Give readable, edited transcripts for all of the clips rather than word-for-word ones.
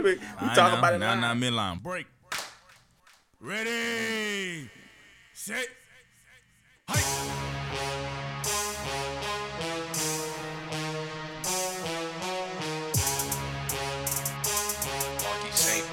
We talk about it Now, live. midline. Break. Ready. Set. Marky Saint.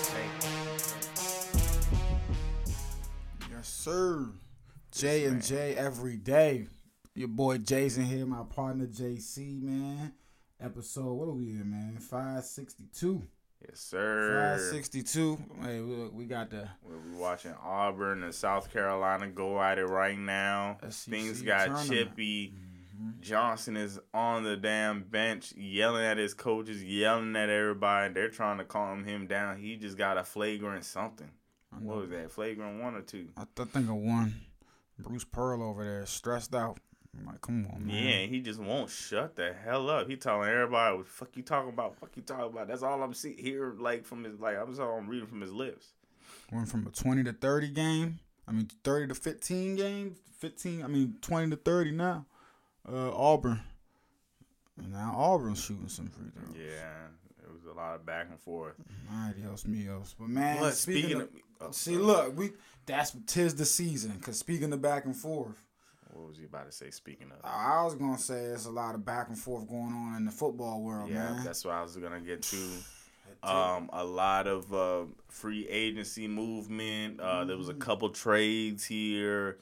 Yes, sir. J and J every day. Your boy Jason here, my partner JC, man. Episode, what are we in, man? 562. Yes, sir. 562. Hey, we got the We're watching Auburn and South Carolina go at it right now. SEC Things got tournament. chippy. Johnson is on the damn bench yelling at his coaches, yelling at everybody. They're trying to calm him down. He just got a flagrant something. What was that? Flagrant 1 or 2? I think of one. Bruce Pearl over there, stressed out. I'm like, come on, man. Yeah, he just won't shut the hell up. He telling everybody, "What the fuck you talking about? Fuck you talking about?" That's all I'm here like from his I'm reading from his lips. Went from a 20 to 30 game. 30 to 15 game. 20 to 30 now. Auburn. And now Auburn's shooting some free throws. Yeah, it was a lot of back and forth. Adios, mios. But man, But speaking of, look, tis the season. Cause speaking of back and forth, what was he about to say? Speaking of, I was gonna say there's a lot of back and forth going on in the football world, man. that's what I was gonna get to. A lot of free agency movement. There was a couple trades here.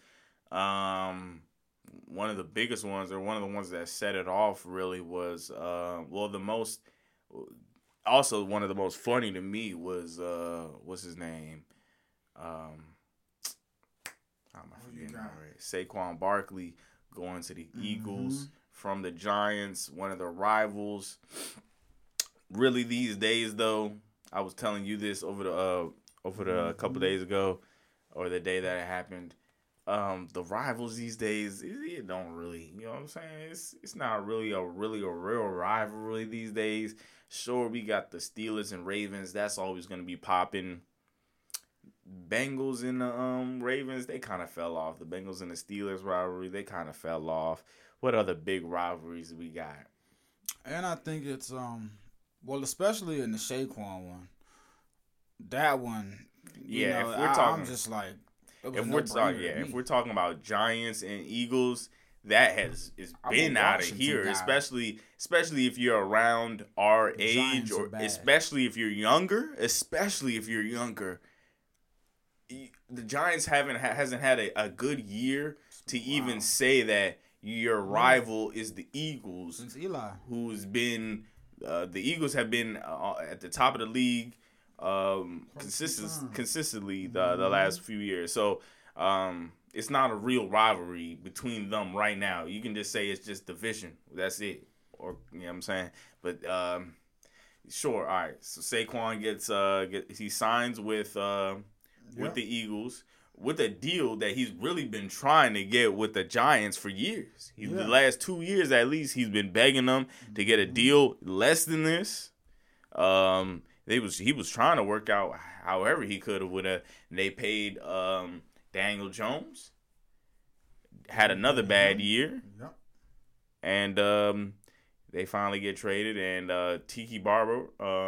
One of the biggest ones, or one of the ones that set it off, really was also one of the most funny to me was what's his name? How am I forgetting already? Saquon Barkley going to the Eagles from the Giants, one of the rivals. Really, these days though, I was telling you this over the couple days ago, or the day that it happened. The rivals these days, it don't really, you know what I'm saying? It's not really a real rivalry these days. Sure, we got the Steelers and Ravens. That's always going to be popping. Bengals and the Ravens, they kind of fell off. The Bengals and the Steelers rivalry, they kind of fell off. What other big rivalries we got? And I think it's especially in the Saquon one. That one, I'm just like, if we're talking about Giants and Eagles, that has been out of here, especially if you're around our age, or especially if you're younger. The Giants hasn't had a good year to even say that your rival is the Eagles. Since Eli, who's been the Eagles have been at the top of the league consistently the last few years. So it's not a real rivalry between them right now. You can just say it's just division. That's it. Or you know what I'm saying? But sure, all right. So Saquon he signs with the Eagles with a deal that he's really been trying to get with the Giants for years. The last 2 years at least, he's been begging them to get a deal less than this. He was trying to work out however he could have they paid Daniel Jones. Had another bad year. Yep. And they finally get traded, and Tiki Barber,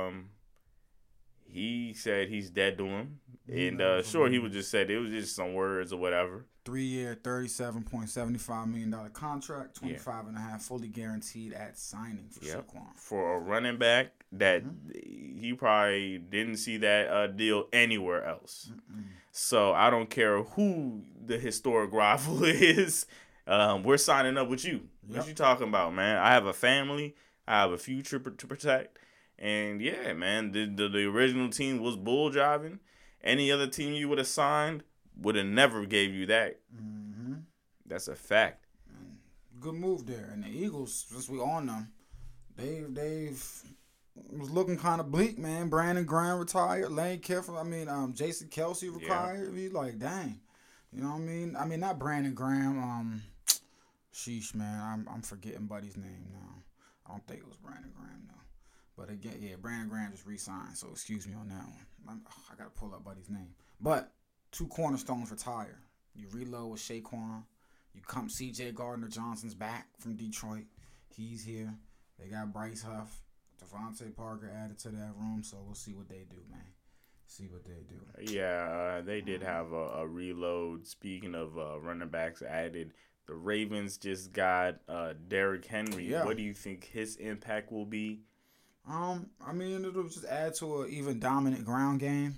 he said he's dead to him. And sure, he would just said it was just some words or whatever. 3-year, $37.75 million contract, 25.5 fully guaranteed at signing for Saquon. For a running back that he probably didn't see that deal anywhere else. So I don't care who the historic rival is. We're signing up with you. What you talking about, man? I have a family. I have a future to protect. And yeah, man, the original team was bull jiving. Any other team you would have signed would have never gave you that. That's a fact. Good move there. And the Eagles, since we on them, they've was looking kind of bleak, man. Brandon Graham retired. Lane Kiffin. Jason Kelsey retired. He's like, dang. You know what I mean? I mean, not Brandon Graham. Sheesh, man. I'm forgetting Buddy's name now. I don't think it was Brandon Graham, though. But again, Brandon Graham just re-signed, so excuse me on that one. I got to pull up Buddy's name. But 2 cornerstones retire. You reload with Saquon. You come C.J. Gardner-Johnson's back from Detroit. He's here. They got Bryce Huff. Devontae Parker added to that room, so we'll see what they do, man. See what they do. Yeah, they did have a reload. Speaking of running backs added, the Ravens just got Derrick Henry. Yeah. What do you think his impact will be? I mean, it'll just add to an even dominant ground game.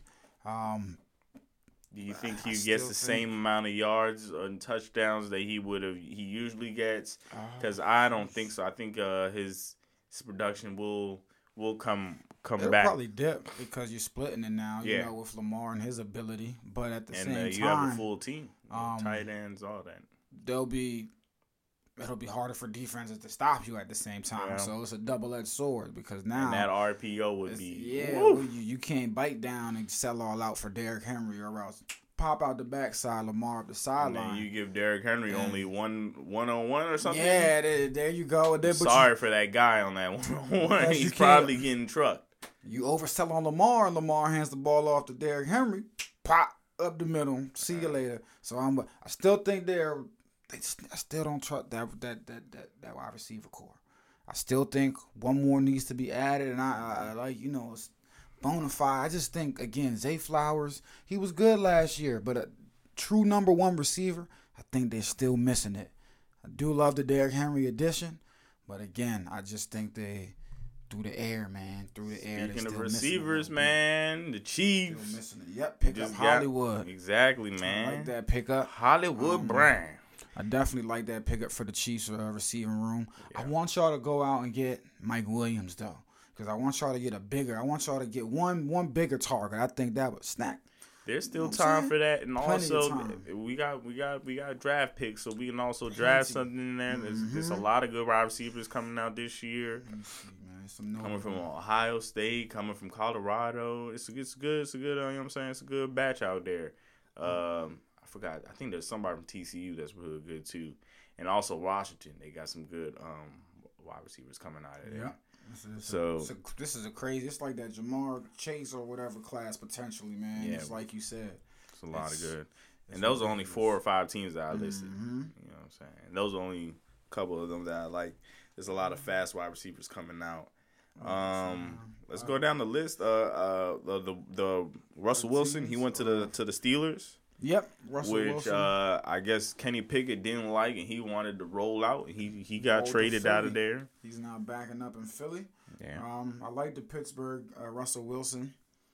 Do you think he gets the same amount of yards and touchdowns that he usually gets? Because I don't think so. I think his production will come It'll back. probably dip because you're splitting it now, you know, with Lamar and his ability. But at the same time, you have a full team, tight ends, all that. It'll be harder for defenses to stop you at the same time. Yeah. So it's a double-edged sword because now and that RPO would be you can't bite down and sell all out for Derrick Henry or else pop out the backside, Lamar up the sideline. And you give Derrick Henry only one-on-one or something. Yeah, there you go. Sorry for that guy on that one-on-one. He's probably getting trucked. You oversell on Lamar, and Lamar hands the ball off to Derrick Henry. Pop up the middle. See you later. So I still think I still don't trust that wide receiver core. I still think one more needs to be added, and I like it's bona fide. I just think again, Zay Flowers, he was good last year, but a true number one receiver, I think they're still missing it. I do love the Derrick Henry addition, but again, I just think they. Through the air, man. Speaking of receivers, man, the Chiefs. Still missing it. Yep, pick up Hollywood. Exactly, man. I like that pickup. Hollywood Brown. I definitely like that pickup for the Chiefs receiving room. Yeah. I want y'all to go out and get Mike Williams, though. Because I want y'all to get I want y'all to get one bigger target. I think that would snack. There's still time for that, and also we got draft picks, so we can also draft something in there. There's a lot of good wide receivers coming out this year. Coming from Ohio State, coming from Colorado, it's good. You know what I'm saying? It's a good batch out there. I forgot. I think there's somebody from TCU that's really good too, and also Washington. They got some good wide receivers coming out of there. Yeah. This is a crazy. It's like that Jamar Chase or whatever class potentially, man. Yeah. It's like you said. It's a lot of good. And those are only 4 or 5 teams that I listed. Mm-hmm. You know what I'm saying? And those are only a couple of them that I like. There's a lot of fast wide receivers coming out. Let's go down the list. The Russell Wilson, he went to the Steelers. Yep, Russell Wilson. Which I guess Kenny Pickett didn't like, and he wanted to roll out. He got traded out of there. He's now backing up in Philly. Yeah. I like the Pittsburgh Russell Wilson.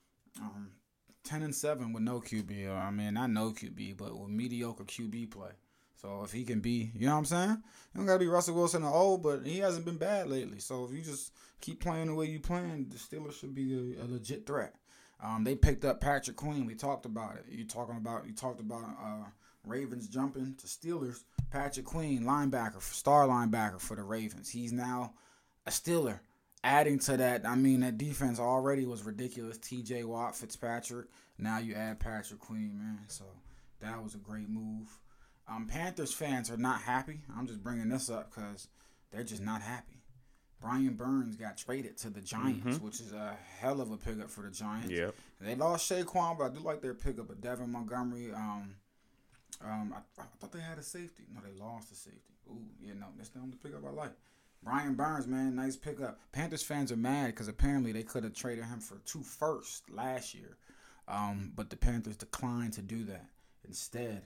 10-7 with no QB. I mean, not no QB, but with mediocre QB play. So if he can be, you know what I'm saying? You don't got to be Russell Wilson or old, but he hasn't been bad lately. So if you just keep playing the way you playing, the Steelers should be a legit threat. They picked up Patrick Queen. We talked about it. You talked about Ravens jumping to Steelers. Patrick Queen, star linebacker for the Ravens. He's now a Steeler. Adding to that, I mean, that defense already was ridiculous. T.J. Watt, Fitzpatrick. Now you add Patrick Queen, man. So that was a great move. Panthers fans are not happy. I'm just bringing this up because they're just not happy. Brian Burns got traded to the Giants, which is a hell of a pickup for the Giants. Yep. They lost Saquon, but I do like their pickup of Devin Montgomery. I thought they had a safety. No, they lost a safety. Ooh, yeah, no, that's the only pickup I like. Brian Burns, man, nice pickup. Panthers fans are mad because apparently they could have traded him for 2 firsts last year, but the Panthers declined to do that. Instead,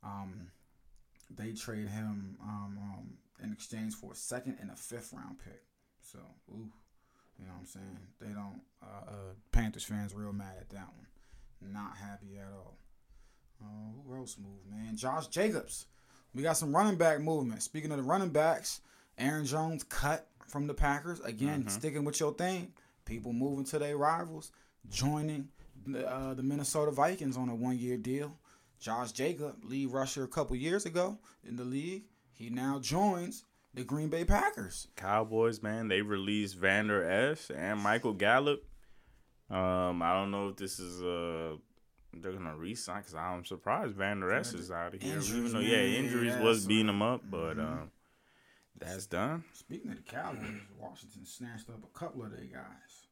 they trade him in exchange for a 2nd and a 5th round pick. So, you know what I'm saying? They don't. Panthers fans real mad at that one. Not happy at all. Who else moved, man? Josh Jacobs. We got some running back movement. Speaking of the running backs, Aaron Jones cut from the Packers. Again, sticking with your thing. People moving to their rivals, joining the Minnesota Vikings on a 1-year deal. Josh Jacobs, lead rusher a couple years ago in the league. He now joins the Green Bay Packers. Cowboys, man, they released Vander Esch and Michael Gallup. I don't know if this is they're gonna re-sign because I'm surprised Vander Esch is out of here. Even though injuries was beating him up, but that's done. Speaking of the Cowboys, Washington snatched up a couple of their guys.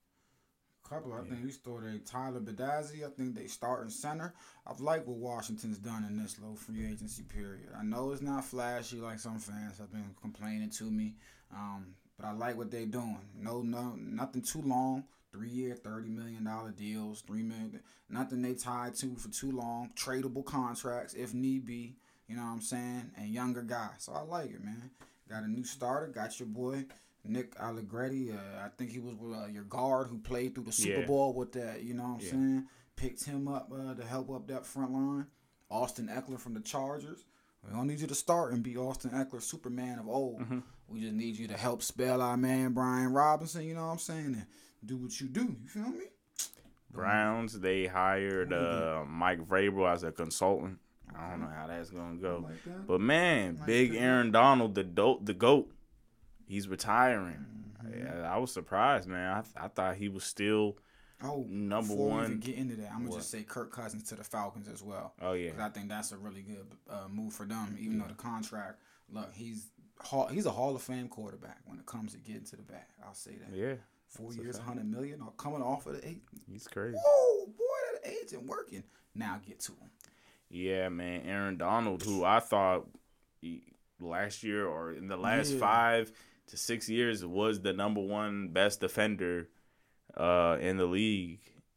I think we started Tyler Badazzi. I think they starting center. I've liked what Washington's done in this low free agency period. I know it's not flashy like some fans have been complaining to me. but I like what they doing. No, nothing too long. 3-year, $30 million deals. $3 million. Nothing they tied to for too long. Tradable contracts if need be. You know what I'm saying? And younger guys. So I like it, man. Got a new starter. Got your boy Nick Allegretti. I think he was your guard who played through the Super Bowl with that. You know what I'm saying? Picked him up to help up that front line. Austin Eckler from the Chargers. We don't need you to start and be Austin Eckler, Superman of old. Mm-hmm. We just need you to help spell our man Brian Robinson, you know what I'm saying? And do what you do. You feel me? Browns, they hired Mike Vrabel as a consultant. I don't know how that's going to go. Like but, man, big Aaron Donald, the GOAT, he's retiring. Mm-hmm. I was surprised, man. I thought he was still number one. Before we even get into that, I'm going to just say Kirk Cousins to the Falcons as well. Oh, yeah. Because I think that's a really good move for them, even though the contract, look, he's a Hall of Fame quarterback when it comes to getting to the bag. I'll say that. Yeah. 4 years, $100 million, coming off of the 8. He's crazy. Whoa, boy, that agent working. Now get to him. Yeah, man. Aaron Donald, who I thought last year or in the last 5 to 6 years was the number one best defender in the league.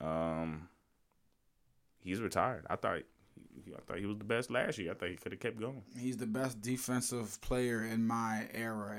He's retired. I thought he was the best last year. I thought he could have kept going. He's the best defensive player in my era.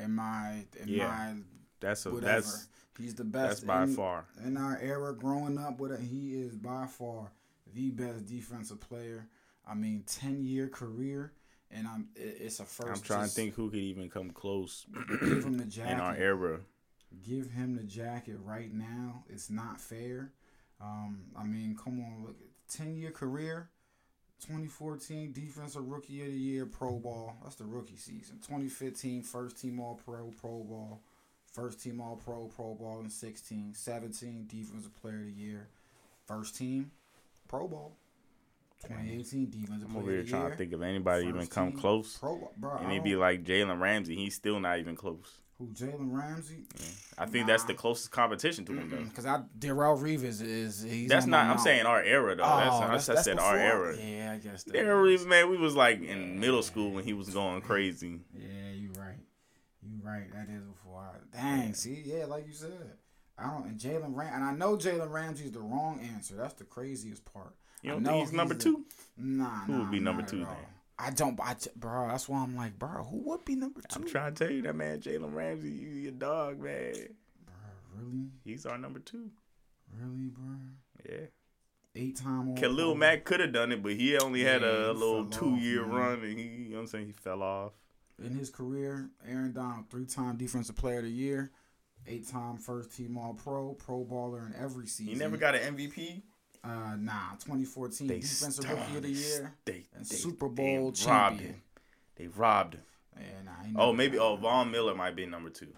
He's the best. That's by far. In our era, growing up with it, he is by far the best defensive player. I mean, 10-year career, and it's a first. I'm trying to think who could even come close. Give him the jacket. In our era. Give him the jacket right now. It's not fair. I mean, come on, look, 10-year career, 2014 Defensive Rookie of the Year, Pro Bowl. That's the rookie season. 2015 First Team All Pro, Pro Bowl. First Team All Pro, Pro Bowl in 16. 17 Defensive Player of the Year. First Team, Pro Bowl. 2018 Defensive Player of the Year. I'm over here trying to think if anybody even come close. And it'd be like Jalen Ramsey. He's still not even close. Who, Jalen Ramsey? Yeah. I think that's the closest competition to him, though. Because Darrell Reeves he's that's not. I'm saying our era, though. I said before. Our era. Yeah, I guess. Darrell Reeves, man, we was like in middle school when he was going crazy. Yeah, you're right. That is before. Dang, see, yeah, like you said, and I know Jalen Ramsey's the wrong answer. That's the craziest part. You don't think he's number 2? Nah. Who would be number 2 then? I don't, bro. That's why I'm like, bro, who would be number 2? I'm trying to tell you that, man. Jalen Ramsey, you your dog, man. Bro, really? He's our number 2. Really, bro? Yeah. 8-time. Khalil Mack could have done it, but he only had a little 2-year run, and you know what I'm saying, he fell off. In his career, Aaron Donald, 3-time Defensive Player of the Year, 8-time First Team All Pro, Pro Bowler in every season. He never got an MVP? 2014 Defensive Rookie of the Year and Super Bowl champion. They robbed him. Yeah, maybe Von Miller might be number 2.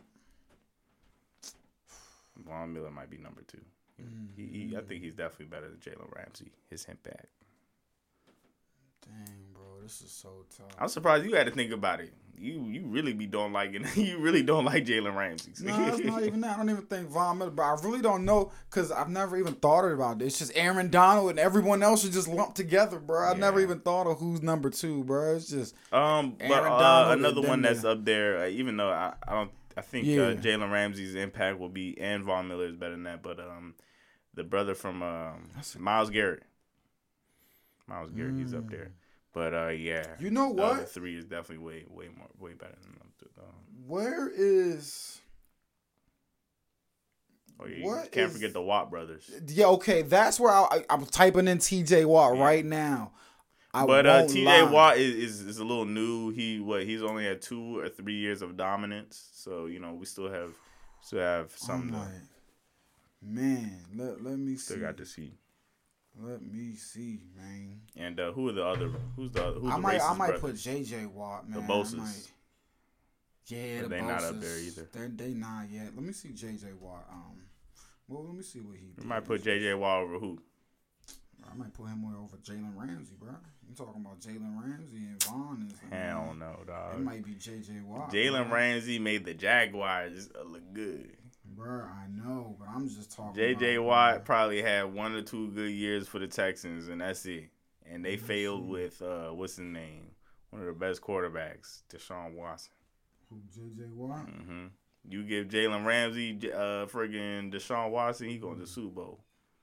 Von Miller might be number 2. I think he's definitely better than Jalen Ramsey. His impact. Dang, bro, this is so tough. I'm surprised you had to think about it. You really don't like Jalen Ramsey. No, it's not even that. I don't even think Von Miller, but I really don't know because I've never even thought about it. It's just Aaron Donald and everyone else is just lumped together, bro. I never even thought of who's number 2, bro. It's just another one that's up there. Even though I think Jalen Ramsey's impact will be, and Von Miller is better than that. But the brother from Myles Garrett. Myles Garrett, he's up there. But you know what? The 3 is definitely way better than them. Where is? Can't forget the Watt brothers. Yeah, okay, that's where I'm typing in T.J. Watt right now. But T.J. Watt is a little new. He's only had 2 or 3 years of dominance, so we still have some. Man, let me see. Still got to see. Let me see, man. And who's the other? I might put J.J. Watt, man. The Bosa's. Yeah, but the they Bosa's. Not up there either. They not yet. Let me see J.J. Watt. Well, let me see what he did. You might put J.J. Watt over who? I might put him over Jalen Ramsey, bro. You talking about Jalen Ramsey and Vaughn? Hell no, dog. It might be J.J. Watt. Jalen Ramsey made the Jaguars look good. Bro, I know, but I'm just talking J.J. Watt probably had 1 or 2 good years for the Texans, and that's it. And they failed with, what's his name? One of the best quarterbacks, Deshaun Watson. Who, J.J. Watt? Mm-hmm. You give Jalen Ramsey, friggin' Deshaun Watson, he going to the Super Bowl.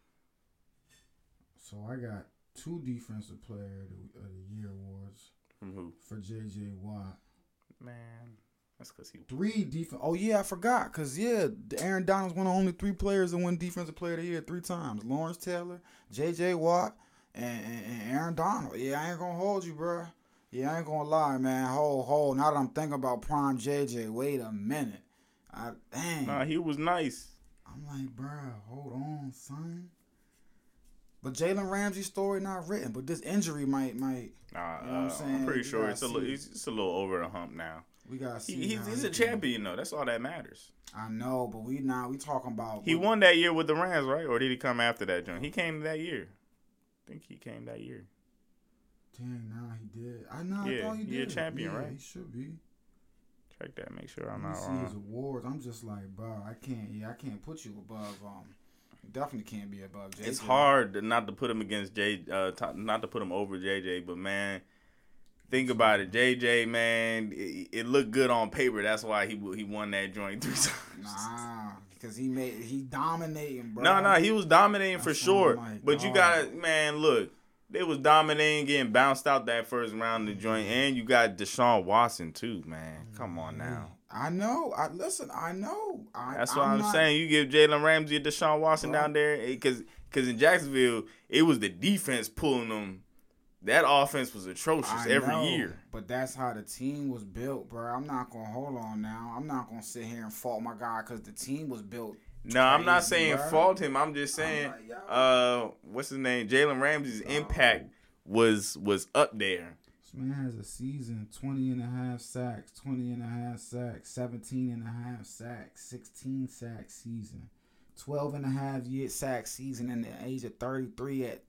So I got 2 Defensive Player of the Year awards. From who? For J.J. Watt. Man, that's because he... 3 defense. Oh, yeah, I forgot. Because, Aaron Donald's one of only 3 players that won Defensive Player of the Year 3 times. Lawrence Taylor, J.J. Watt, and Aaron Donald. Yeah, I ain't going to hold you, bro. Yeah, I ain't going to lie, man. Hold. Now that I'm thinking about prime J.J., wait a minute. Dang. Nah, he was nice. I'm like, bro, hold on, son. But Jalen Ramsey's story not written, but this injury might. You know what I'm saying? I'm pretty sure it's a little over the hump now. We got to see. He's a champion though. That's all that matters. I know, but we talking about. He won that year with the Rams, right? Or did he come after that, John? He came that year. I think he came that year. Dang, he did. I thought he did. He a champion, right? He should be. Check that. Make sure I'm not wrong. See his awards. I'm just like, bro, I can't put you above. Definitely can't be above JJ. It's hard not to put him against not to put him over JJ, but man, think about it. JJ, man, it looked good on paper. That's why he won that joint 3 times. Nah, because he dominating, bro. No, he was dominating for sure. But you gotta, man, look, they was dominating, getting bounced out that first round of the joint, and you got Deshaun Watson too, man. Come on now. I know. I know. That's what I'm saying. You give Jalen Ramsey and Deshaun Watson down there, because in Jacksonville, it was the defense pulling them. That offense was atrocious every year. But that's how the team was built, bro. I'm not going to hold on now. I'm not going to sit here and fault my guy because the team was built. No, I'm not saying fault him. I'm just saying, what's his name? Jalen Ramsey's impact was up there. This man has a season, 20.5 sacks, 20.5 sacks, 17.5 sacks, 16 sack season, 12.5 sack season in the age of 33 at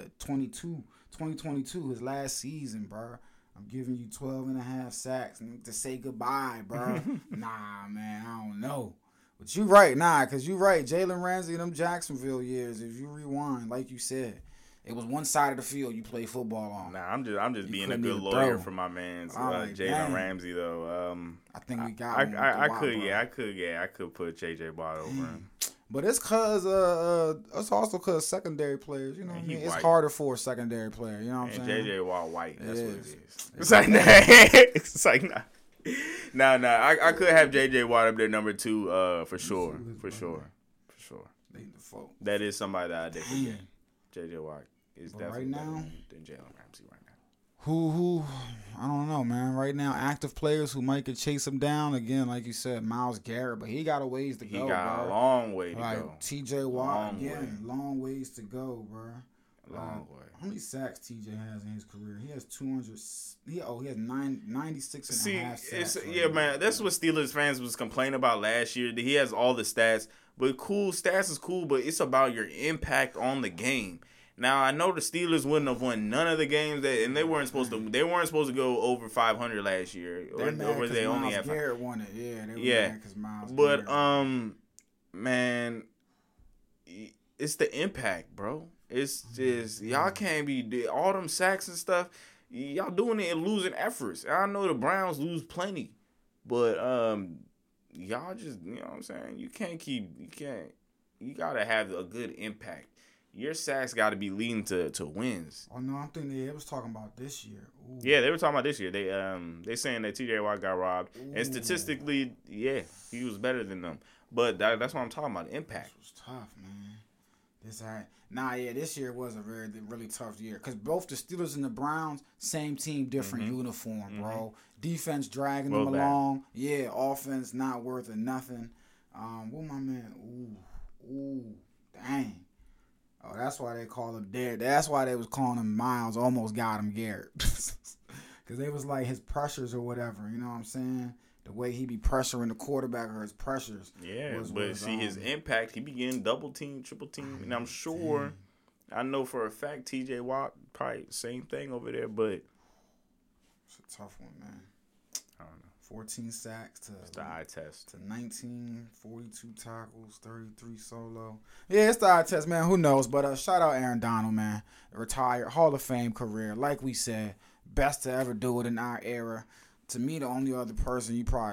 2022, his last season, bro. I'm giving you 12.5 sacks to say goodbye, bro. Nah, man, I don't know. But you right, because you right. Jalen Ramsey in them Jacksonville years, if you rewind, like you said, it was one side of the field you play football on. Nah, I'm just being a good lawyer for my man, Jalen Ramsey though. I think we got. I could put JJ Watt over him. But it's it's also cause secondary players. You know what I mean? It's harder for a secondary player. You know what I'm saying? JJ Watt white. That's what it is. It's like that. It's like nah. I could have JJ Watt up there number 2 for sure. For sure. That is somebody that I did forget. JJ Watt is definitely right now than Jalen Ramsey right now. Who I don't know, man. Right now, active players who might could chase him down again, like you said, Myles Garrett, but he got a ways to go. He got a long way to go. T.J. Watt long ways to go, bro. Long way. How many sacks T.J. has in his career? He has 200. He has 96 and a half sacks. Man. That's what Steelers fans was complaining about last year. He has all the stats, but stats is cool, but it's about your impact on the game. Now I know the Steelers wouldn't have won none of the games and they weren't supposed to. They weren't supposed to go over 500 last year, or they only had. Garrett won it. Yeah, they were mad because Myles. But man, it's the impact, bro. It's just y'all can't be all them sacks and stuff. Y'all doing it and losing efforts. And I know the Browns lose plenty, but y'all just, you know what I'm saying. You gotta have a good impact. Your sacks got to be leading to wins. Oh no, I'm thinking they was talking about this year. Ooh. Yeah, they were talking about this year. They saying that T.J. Watt got robbed, and statistically, yeah, he was better than them. But that's what I'm talking about. Impact. This was tough, man. This year was a really tough year because both the Steelers and the Browns, same team, different uniform, bro. Defense dragging them along. Yeah, offense not worth of nothing. What my man? Ooh, dang. Oh, that's why they call him dead. That's why they was calling him Miles. Almost got him Garrett. Because they was like his pressures or whatever. You know what I'm saying? The way he be pressuring the quarterback or his pressures. Yeah, his impact, he be getting double team, triple team. And I'm sure, I know for a fact, T.J. Watt, probably same thing over there. But it's a tough one, man. I don't know. 14 sacks to it's the eye test. To 19, 42 tackles, 33 solo. Yeah, it's the eye test, man. Who knows? But shout out Aaron Donald, man. Retired, Hall of Fame career. Like we said, best to ever do it in our era. To me, the only other person you probably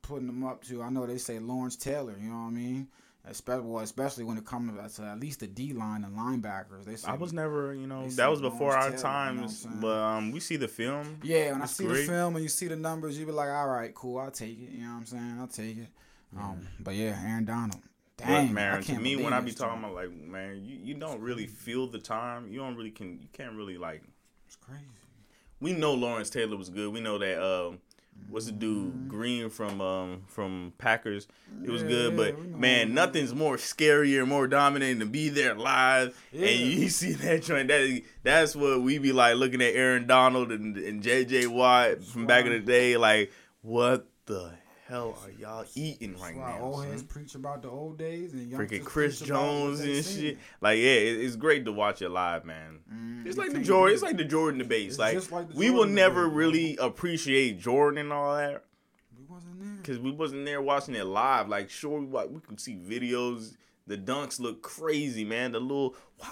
putting them up to. I know they say Lawrence Taylor. You know what I mean? Especially when it comes to at least the D line and linebackers. They say, I was never, that was before our times. You know but we see the film. Yeah, when I see the film and you see the numbers, you be like, all right, cool, I'll take it. You know what I'm saying? I'll take it. But yeah, Aaron Donald. Dang, man, to me, when I be talking about like, man, you don't really feel the time. You can't really like. It's crazy. We know Lawrence Taylor was good. We know that what's the dude Green from Packers? It was good, but man, nothing's more scarier, more dominating to be there live and you see that joint. That's what we be like looking at Aaron Donald and J.J. Watt from back in the day. Like, what the hell are y'all eating right now? Old heads preach about the old days and freaking Chris Jones and shit. Like, yeah, it's great to watch it live, man. It's like the Jordan. It's like the Jordan debates. Like we will never really appreciate Jordan and all that. We wasn't there because we wasn't there watching it live. Like, sure, we could see videos. The dunks look crazy, man. The little,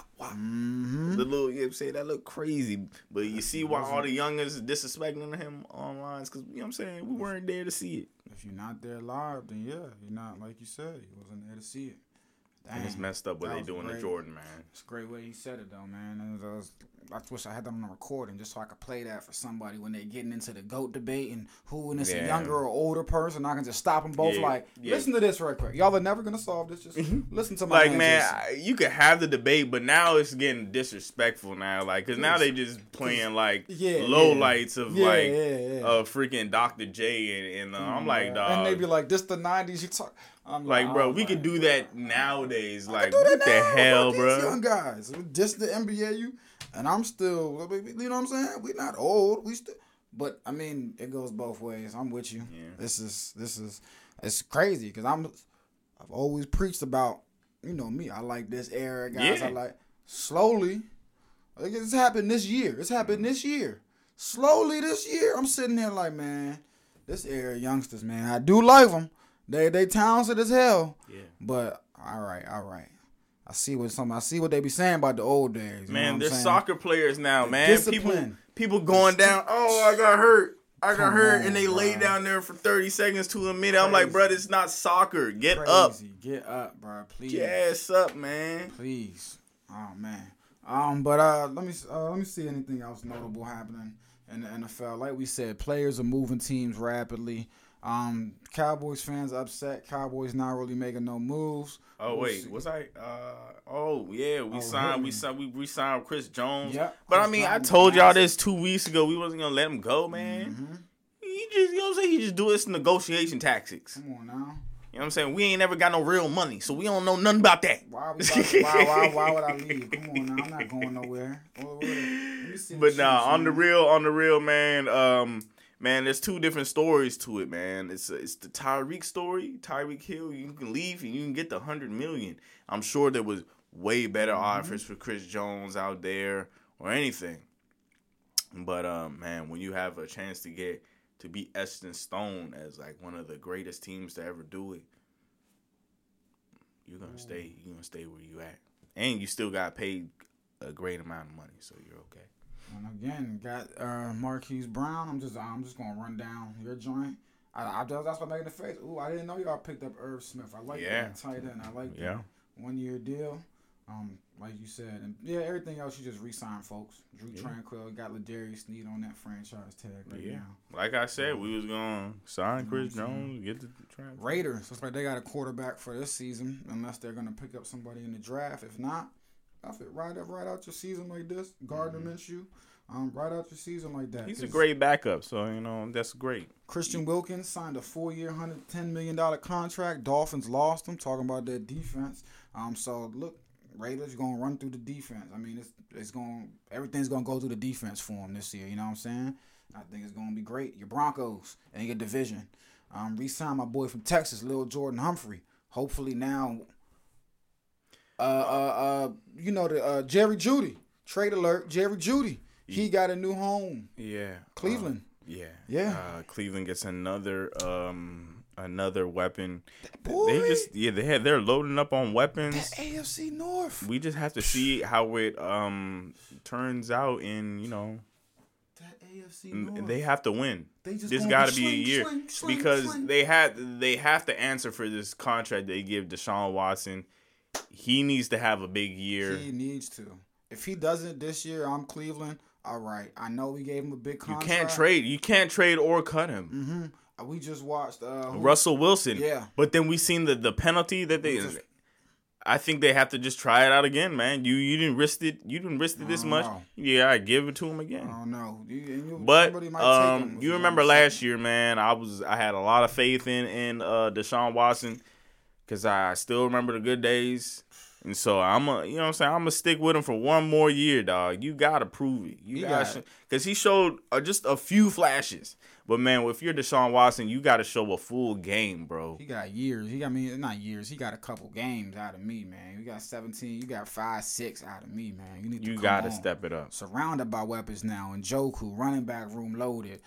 the little, you know what I'm saying? That look crazy. But you see why all the youngins disrespecting him online? Because, you know what I'm saying? We weren't there to see it. If you're not there live, then yeah, you're not, like you said, you wasn't there to see it. Dang, and it's messed up what they doing to Jordan, man. It's a great way he said it, though, man. I wish I had that on the recording just so I could play that for somebody when they're getting into the GOAT debate and and it's a younger or older person. I can just stop them both listen to this right quick. Y'all are never going to solve this. Just listen to my like, man, you could have the debate, but now it's getting disrespectful now. Like, because now they just playing, like, low lights of, freaking Dr. J. And I'm like, dog. And they be like, this the 90s. You talk. I'm like, bro, we could do that nowadays. Like, what the hell, bro? These young guys, just the NBA, and I'm still, you know what I'm saying? We're not old. We still, but I mean, it goes both ways. I'm with you. Yeah. This is, it's crazy because I've always preached about, you know me. I like this era, guys. I like slowly. Like, it's happened this year. Slowly this year, I'm sitting here like, man, this era youngsters, man, I do like them. They talented as hell. Yeah. But all right. I see what they be saying about the old days. Man, they're soccer players now, man. Discipline. People going down. Oh, I got hurt, and they lay down there for 30 seconds to a minute. I'm like, bro, it's not soccer. Get up. Get up, bro. Please. Get ass up, man. Please. Oh man. But let me see anything else notable happening in the NFL. Like we said, players are moving teams rapidly. Cowboys fans upset. Cowboys not really making no moves. Oh wait, was I? We signed Chris Jones. Yep. But I mean, I told y'all this 2 weeks ago. We wasn't gonna let him go, man. Mm-hmm. He just, you know what I'm saying? He just do this negotiation tactics. Come on now. You know what I'm saying? We ain't never got no real money, so we don't know nothing about that. Why would I leave? Come on now, I'm not going nowhere. Let me see. But on the real, man. Man, there's two different stories to it, man. It's the Tyreek story. Tyreek Hill, you can leave and you can get the $100 million. I'm sure there was way better offers for Chris Jones out there or anything. But man, when you have a chance to be etched in stone as like one of the greatest teams to ever do it, you're gonna stay. You're gonna stay where you at, and you still got paid a great amount of money, so you're okay. And again, got Marquise Brown. I'm just gonna run down your joint. That's what I'm making the face. Ooh, I didn't know y'all picked up Irv Smith. I like that tight end. I like that 1 year deal. Like you said, and everything else you just re-signed, folks. Drew Tranquil got Ladarius Sneed on that franchise tag now. Like I said, we was gonna sign Chris Jones, get the Tranquil. Raiders. Looks like they got a quarterback for this season, unless they're gonna pick up somebody in the draft. If not, I fit right out your season like this. Gardner Minshew, right out your season like that. He's a great backup, so that's great. Christian Wilkins signed a 4-year, $110 million contract. Dolphins lost him. Talking about their defense. So look, Raiders gonna run through the defense. I mean, everything's gonna go through the defense for them this year. You know what I'm saying? I think it's gonna be great. Your Broncos and your division. Re-sign my boy from Texas, Lil Jordan Humphrey. Hopefully now. Jerry Jeudy. Trade alert, Jerry Jeudy. He got a new home. Yeah. Cleveland. Cleveland gets another weapon. They're loading up on weapons. The AFC North. We just have to see how it turns out in, That AFC North. They have to win. This got to be a year because they have to answer for this contract they give Deshaun Watson. He needs to have a big year. He needs to. If he doesn't this year, I'm Cleveland. All right, I know we gave him a big contract. You can't trade or cut him. Mm-hmm. We just watched Russell Wilson. Yeah, but then we seen the penalty that they. I think they have to just try it out again, man. You didn't risk it. You didn't risk it this much. Yeah, I give it to him again. I don't know. But you remember last year, man? I had a lot of faith in Deshaun Watson because I still remember the good days, and so I'm gonna stick with him for one more year, dog. You gotta prove it. Because he showed just a few flashes. But, man, if you're Deshaun Watson, you got to show a full game, bro. He got years. Not years. He got a couple games out of me, man. You got 17. You got 5, 6 out of me, man. You got to step it up. Surrounded by weapons now. And Njoku, running back room loaded.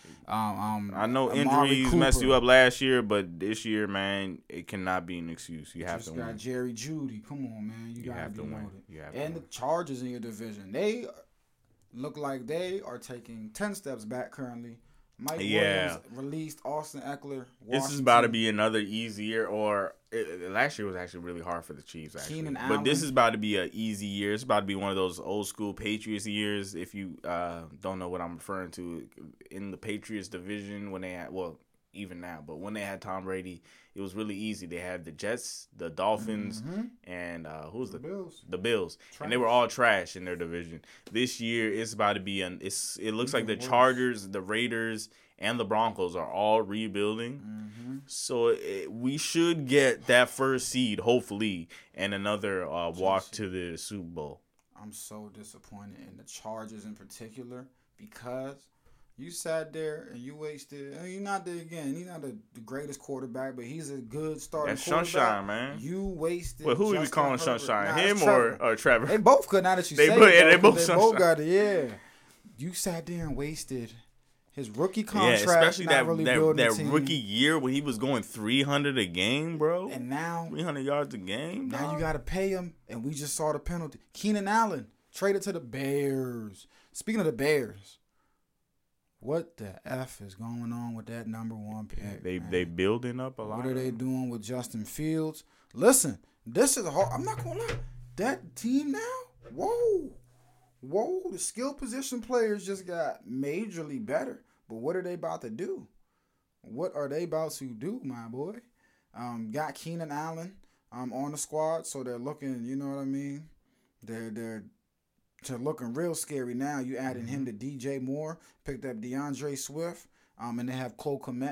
I know injuries messed you up last year, but this year, man, it cannot be an excuse. You have to win. You got Jerry Jeudy. Come on, man. You got to be loaded. And the Chargers in your division. They look like they are taking 10 steps back currently. Mike Williams released Austin Eckler. This is about to be another easy year. Last year was actually really hard for the Chiefs, actually. But this is about to be an easy year. It's about to be one of those old school Patriots years. If you don't know what I'm referring to, in the Patriots division when they had, even now, but when they had Tom Brady, it was really easy. They had the Jets, the Dolphins, and who's the Bills? The Bills, and they were all trash in their division. This year, it's about to be it looks like the Chargers, the Raiders, and the Broncos are all rebuilding. So we should get that first seed, hopefully, and another walk to the Super Bowl. I'm so disappointed in the Chargers in particular because you sat there and you wasted. He's not the greatest quarterback, but he's a good starting quarterback. That's Sunshine, man. You wasted. Well, who are we calling Sunshine? Him or Trevor? They both could. Now that you say it, they both got it. Yeah. You sat there and wasted his rookie contract. Yeah, especially that team. rookie year when he was going 300 a game, bro. And now 300 yards a game. Now you got to pay him, and we just saw the penalty. Keenan Allen traded to the Bears. Speaking of the Bears. What the F is going on with that number 1 pick? They building up a lot. What are they doing with Justin Fields? Listen, this is hard. I'm not gonna lie. That team now, whoa. The skill position players just got majorly better. But what are they about to do? What are they about to do, my boy? Got Keenan Allen on the squad, so they're looking. You know what I mean? They're looking real scary now. You adding him to DJ Moore, picked up DeAndre Swift, and they have Cole Kmet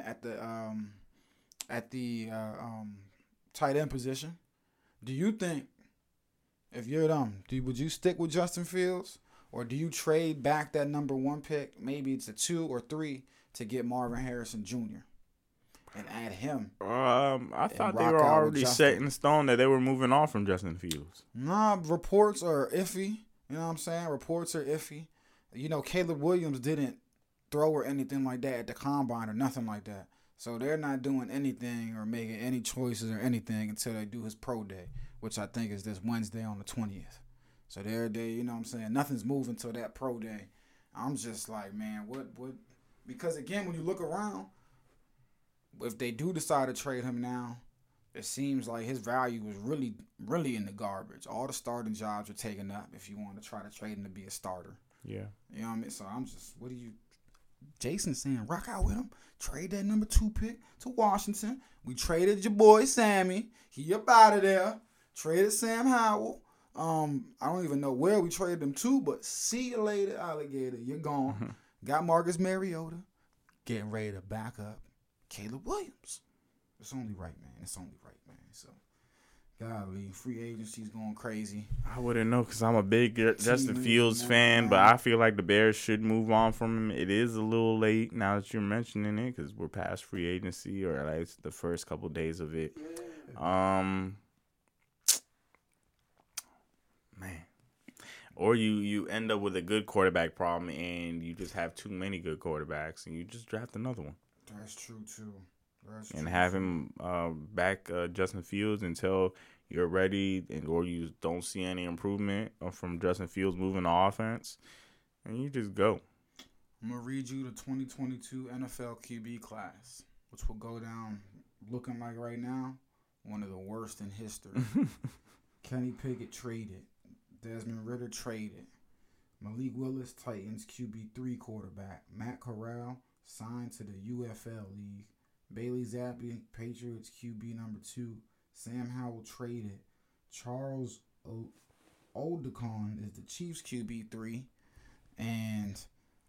at the tight end position. Do you think, if you're them, would you stick with Justin Fields, or do you trade back that number 1 pick? Maybe it's a 2 or 3 to get Marvin Harrison Jr. and add him. I thought they were already set in stone that they were moving on from Justin Fields. Nah, reports are iffy. You know what I'm saying? Reports are iffy. Caleb Williams didn't throw or anything like that at the combine or nothing like that. So they're not doing anything or making any choices or anything until they do his pro day, which I think is this Wednesday on the 20th. So they, you know what I'm saying? Nothing's moving until that pro day. I'm just like, man, what? Because again, when you look around, if they do decide to trade him now, it seems like his value was really, really in the garbage. All the starting jobs are taken up if you want to try to trade him to be a starter. Yeah. You know what I mean? So I'm just, Jason saying, rock out with him. Trade that number 2 pick to Washington. We traded your boy Sammy. He up out of there. Traded Sam Howell. I don't even know where we traded him to, but see you later, alligator. You're gone. Got Marcus Mariota. Getting ready to back up Caleb Williams. It's only right, man. So, golly, free agency's going crazy. I wouldn't know because I'm a big Justin Fields fan, but I feel like the Bears should move on from him. It is a little late now that you're mentioning it because we're past free agency, or at least the first couple days of it. Man. Or you end up with a good quarterback problem and you just have too many good quarterbacks and you just draft another one. That's true, too. And have him back Justin Fields until you're ready or you don't see any improvement from Justin Fields moving the offense. And you just go. I'm going to read you the 2022 NFL QB class, which will go down looking like right now one of the worst in history. Kenny Pickett traded. Desmond Ridder traded. Malik Willis, Titans QB3 quarterback. Matt Corral signed to the UFL League. Bailey Zappi, Patriots QB number 2. Sam Howell traded. Charles Oldecon is the Chiefs QB3. And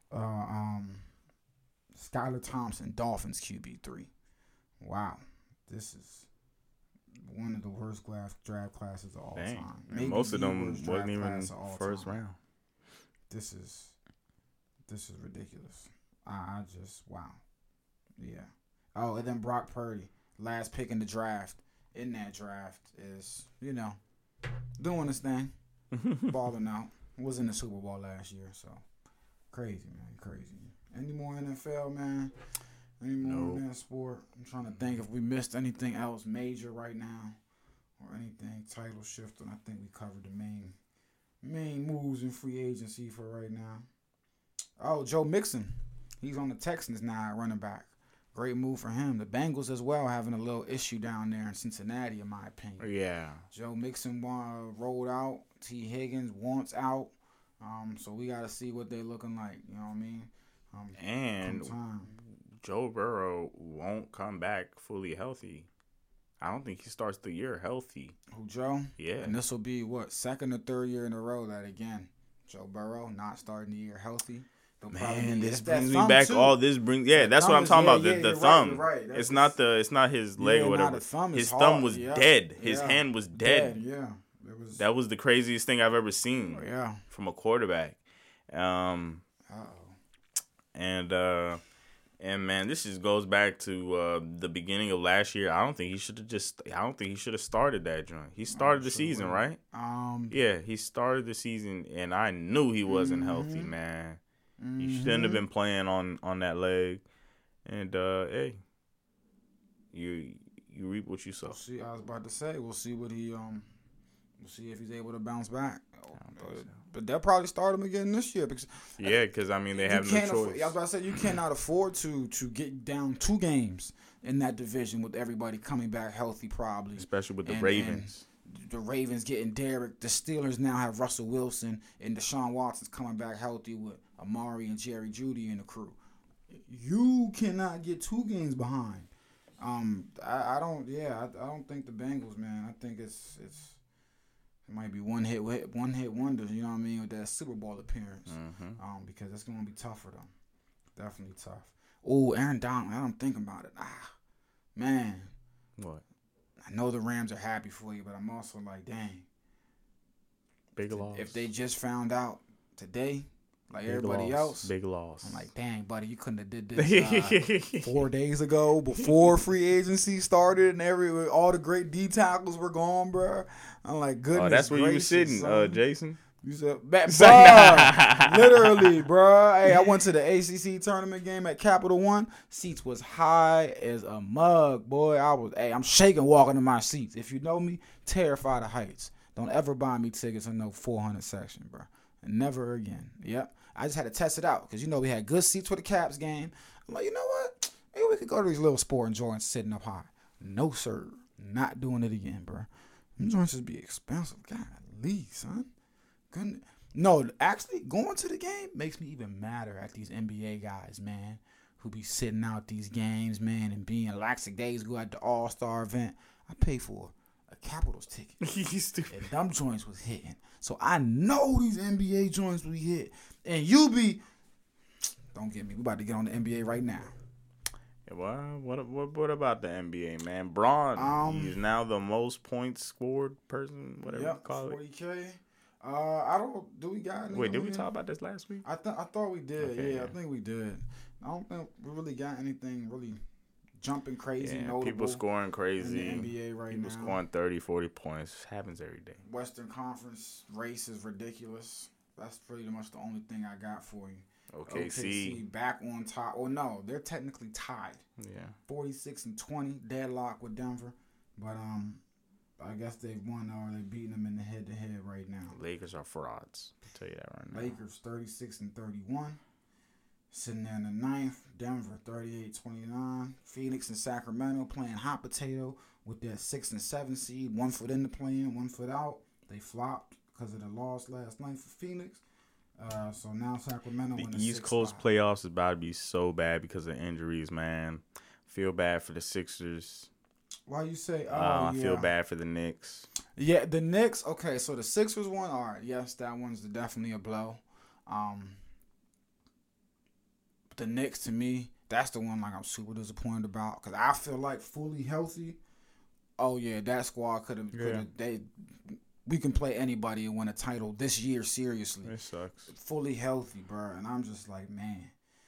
Skylar Thompson, Dolphins QB3. Wow. This is one of the worst draft classes of all time. Maybe most of them wasn't even first round. This is ridiculous. I just, wow. Yeah. Oh, and then Brock Purdy, last pick in the draft. In that draft is, doing his thing. Balling out. Was in the Super Bowl last year, so crazy, man. Crazy. Any more NFL, man? Any more in that sport? I'm trying to think if we missed anything else major right now or anything title shifting. I think we covered the main moves in free agency for right now. Oh, Joe Mixon. He's on the Texans now at running back. Great move for him. The Bengals as well having a little issue down there in Cincinnati, in my opinion. Yeah. Joe Mixon rolled out. T. Higgins wants out. So we got to see what they're looking like. You know what I mean? And Joe Burrow won't come back fully healthy. I don't think he starts the year healthy. Who, Joe? Yeah. And this will be, second or third year in a row that, again, Joe Burrow not starting the year healthy. Man, this brings me back. All this brings, that's what I'm talking about. The thumb. Right. It's not his leg or whatever. His thumb was dead. His hand was dead. Yeah. That was the craziest thing I've ever seen. Yeah. From a quarterback. And man, this just goes back to the beginning of last year. I don't think he should have started that joint. He started the season, right? Yeah, he started the season, and I knew he wasn't healthy, man. You shouldn't have been playing on that leg. And hey, you reap what you sow. See, I was about to say, we'll see what we'll see if he's able to bounce back. But they'll probably start him again this year because I mean they have no choice. I was about to say you cannot afford to get down 2 games in that division with everybody coming back healthy, probably. Especially with the Ravens. The Ravens getting Derek. The Steelers now have Russell Wilson and Deshaun Watson's coming back healthy with Amari and Jerry Jeudy in the crew. You cannot get 2 games behind. I don't think the Bengals, man. I think it might be one hit wonder, you know what I mean, with that Super Bowl appearance. Because it's going to be tough for them. Definitely tough. Oh, Aaron Donald, I'm thinking about it. Man. What? I know the Rams are happy for you, but I'm also like, dang. Big loss. If they just found out today, like big everybody else. Big loss. I'm like, dang, buddy, you couldn't have did this 4 days ago before free agency started and all the great D tackles were gone, bro. I'm like, goodness gracious. That's where you were sitting, Jason. You said, bruh, literally, bro. Hey, I went to the ACC tournament game at Capital One. Seats was high as a mug, boy. I'm shaking walking to my seats. If you know me, terrified of heights. Don't ever buy me tickets in no 400 section, bro. Never again. Yep. I just had to test it out because, we had good seats for the Caps game. I'm like, you know what? Maybe we could go to these little sporting joints sitting up high. No, sir. Not doing it again, bro. Them joints just be expensive. Golly, son. Goodness. No, actually, going to the game makes me even madder at these NBA guys, man, who be sitting out these games, man, and being lackadaisical at the All-Star event. I pay for a Capitals ticket. And them joints was hitting. So I know these NBA joints we hit. And you be, don't get me, we about to get on the NBA right now. Yeah, well, what about the NBA, man? Braun, he's now the most points scored person, whatever you call 40K. I don't. Do we got? Wait, did we talk about this last week? I thought we did. Okay, yeah, I think we did. I don't think we really got anything really jumping crazy. Yeah, people scoring crazy. In the NBA right people now. People scoring 30, 40 points. Happens every day. Western Conference race is ridiculous. That's pretty much the only thing I got for you. OKC back on top. Oh no, they're technically tied. Yeah. 46-20, deadlock with Denver, but I guess they've won or they're beating them in the head-to-head right now. Lakers are frauds. I'll tell you that right now. Lakers 36-31. Sitting there in the ninth, Denver 38-29. Phoenix and Sacramento playing hot potato with their 6 and 7 seed. 1 foot in the play-in, 1 foot out. They flopped because of the loss last night for Phoenix. So now Sacramento in the East Coast spot. playoffs is about to be so bad because of injuries, man. Feel bad for the Sixers. Why you say? I feel bad for the Knicks. Yeah, the Knicks. Okay, so the Sixers one. All right, yes, that one's definitely a blow. The Knicks, to me, that's the one like I'm super disappointed about because I feel like fully healthy. Oh yeah, that squad could have. We can play anybody and win a title this year. Seriously, It sucks. fully healthy, bro. And I'm just like, man,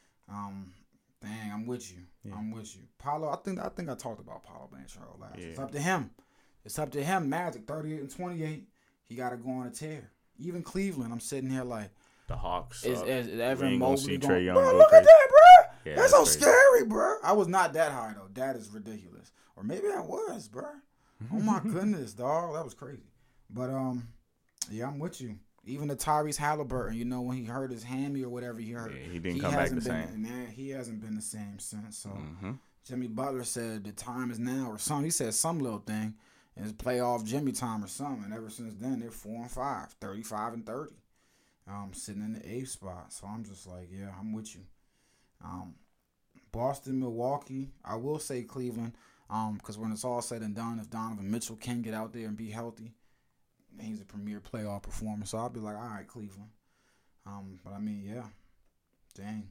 dang, I'm with you. Yeah. I'm with you. Paulo, I think I talked about Paulo Banchero last. Yeah. It's up to him. It's up to him. Magic 38-28. He got to go on a tear. Even Cleveland, I'm sitting here like, The Hawks. is We Evan ain't gonna Mobley see going? Trae Young Bro, go look at crazy. that, bro. Yeah, that's so crazy. scary, bro. I was not that high though. That is ridiculous. Or maybe I was, bro. Oh my goodness, dog. That was crazy. But yeah, I'm with you. Even the Tyrese Halliburton, you know, when he hurt his hammy or whatever he hurt, Yeah, he didn't come back the same. He hasn't been the same since. So Mm-hmm. Jimmy Butler said the time is now or something. He said some little thing. And it's playoff Jimmy time or something. And ever since then, they're 4-5, 35-30. Sitting in the 8th spot. So I'm just like, yeah, I'm with you. Boston, Milwaukee. I will say Cleveland. Because when it's all said and done, if Donovan Mitchell can get out there and be healthy, he's a premier playoff performer. So I'll be like, all right, Cleveland. But I mean, yeah. Dang.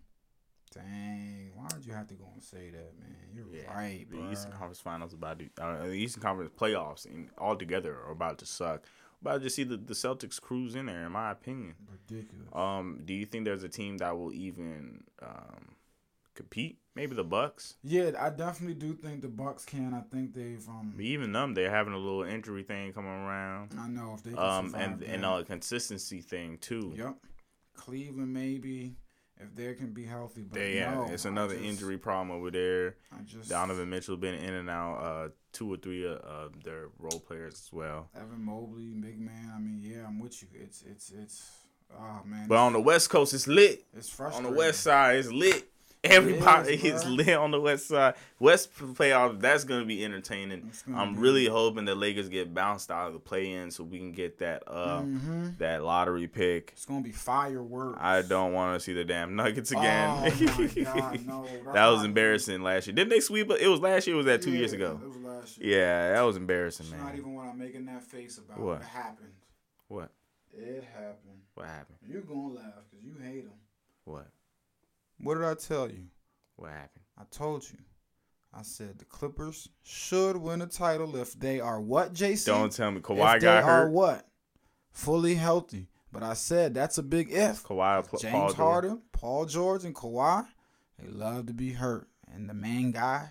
Why'd you have to go and say that, man? You're right, bro. The Eastern Conference Finals the Eastern Conference playoffs altogether are about to suck. About to see the Celtics cruise in there, in my opinion. Ridiculous. Do you think there's a team that will even compete? Maybe the Bucks. Yeah, I definitely do think the Bucks can. I think they've But even them, they're having a little injury thing coming around. I know if they can survive and a consistency thing too. Yep. Cleveland maybe if they can be healthy, but It's another injury problem over there. Donovan Mitchell been in and out. 2 or 3 of their role players as well. Evan Mobley, big man. I mean, yeah, I'm with you. It's oh man. But on the West Coast, it's lit. It's frustrating. On the West Side, it's lit. Everybody is lit on the West Side. West playoffs, that's going to be entertaining. I'm really hoping the Lakers get bounced out of the play-in so we can get that that lottery pick. It's going to be fireworks. I don't want to see the damn Nuggets again. Oh, my God, no. That was embarrassing last year. Didn't they sweep it? It was last year or was that 2 years ago? It was last year. Yeah, that was embarrassing, It's man. not even what I'm making that face about. What? It happened. What? It happened. What happened? You're going to laugh because you hate him. What? What did I tell you? What happened? I told you. I said the Clippers should win a title if they are what, JC? Don't tell me Kawhi if they got hurt. are what? Fully healthy. But I said that's a big if. James Harden, Paul George, and Kawhi, they love to be hurt. And the main guy,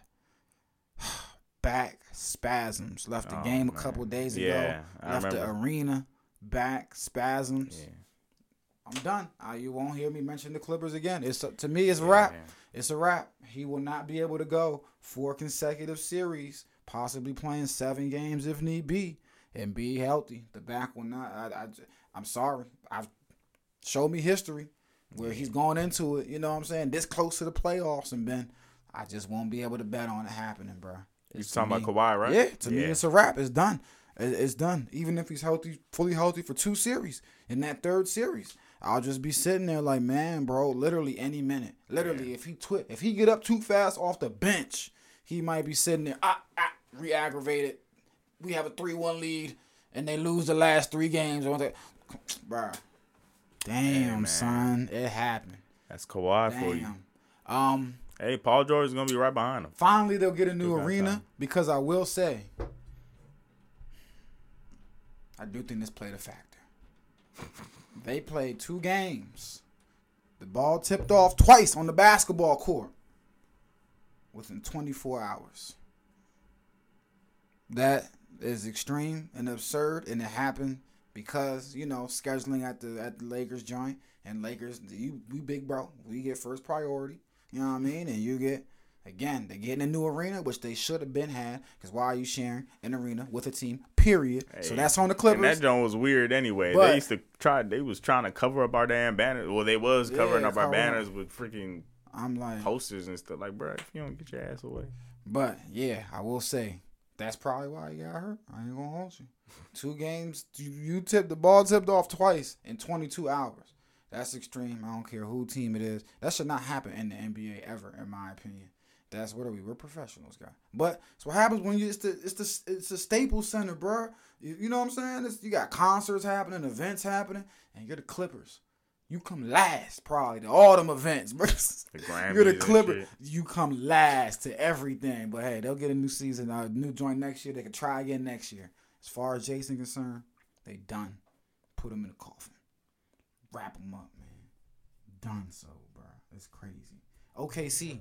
back spasms. Left the game a couple of days ago. Left the arena, back spasms. Yeah. I'm done. You won't hear me mention the Clippers again. To me, it's a wrap. Man. It's a wrap. He will not be able to go 4 consecutive series, possibly playing 7 games if need be, and be healthy. The back will not. I'm sorry. Show me history where he's going into it. You know what I'm saying? This close to the playoffs, and Ben, I just won't be able to bet on it happening, bro. You talking about Kawhi, right? Yeah. To me, it's a wrap. It's done. It's done. Even if he's healthy, fully healthy for 2 series in that 3rd series. I'll just be sitting there like, man, bro, literally any minute. Literally, if he get up too fast off the bench, he might be sitting there, re-aggravated. We have a 3-1 lead, and they lose the last 3 games. Bro, damn, son, it happened. That's Kawhi for you. Hey, Paul George is going to be right behind him. Finally, they'll get a new arena because I will say, I do think this played a factor. They played 2 games. The ball tipped off twice on the basketball court within 24 hours. That is extreme and absurd, and it happened because, scheduling at the Lakers joint, and Lakers, we big bro. We get first priority. You know what I mean? And you get, again, they're getting a new arena, which they should have been had, because why are you sharing an arena with a team, period? Hey, so that's on the Clippers. And that joint was weird anyway. They was trying to cover up our damn banners. Well, they was covering up our banners with freaking I'm like posters and stuff. Like, bro, if you don't get your ass away. But yeah, I will say that's probably why he got hurt. I ain't gonna hold you. 2 games, the ball tipped off twice in 22 hours. That's extreme. I don't care who team it is. That should not happen in the NBA ever, in my opinion. That's what are we? We're professionals, guys. But it's what happens when it's the Staples Center, bro. You know what I'm saying? You got concerts happening, events happening, and you're the Clippers. You come last, probably, to all them events, bro. You're the Clippers. You come last to everything. But, hey, they'll get a new season, a new joint next year. They can try again next year. As far as Jason concerned, they done. Put him in a coffin. Wrap him up, man. Done so, bro. It's crazy. OKC.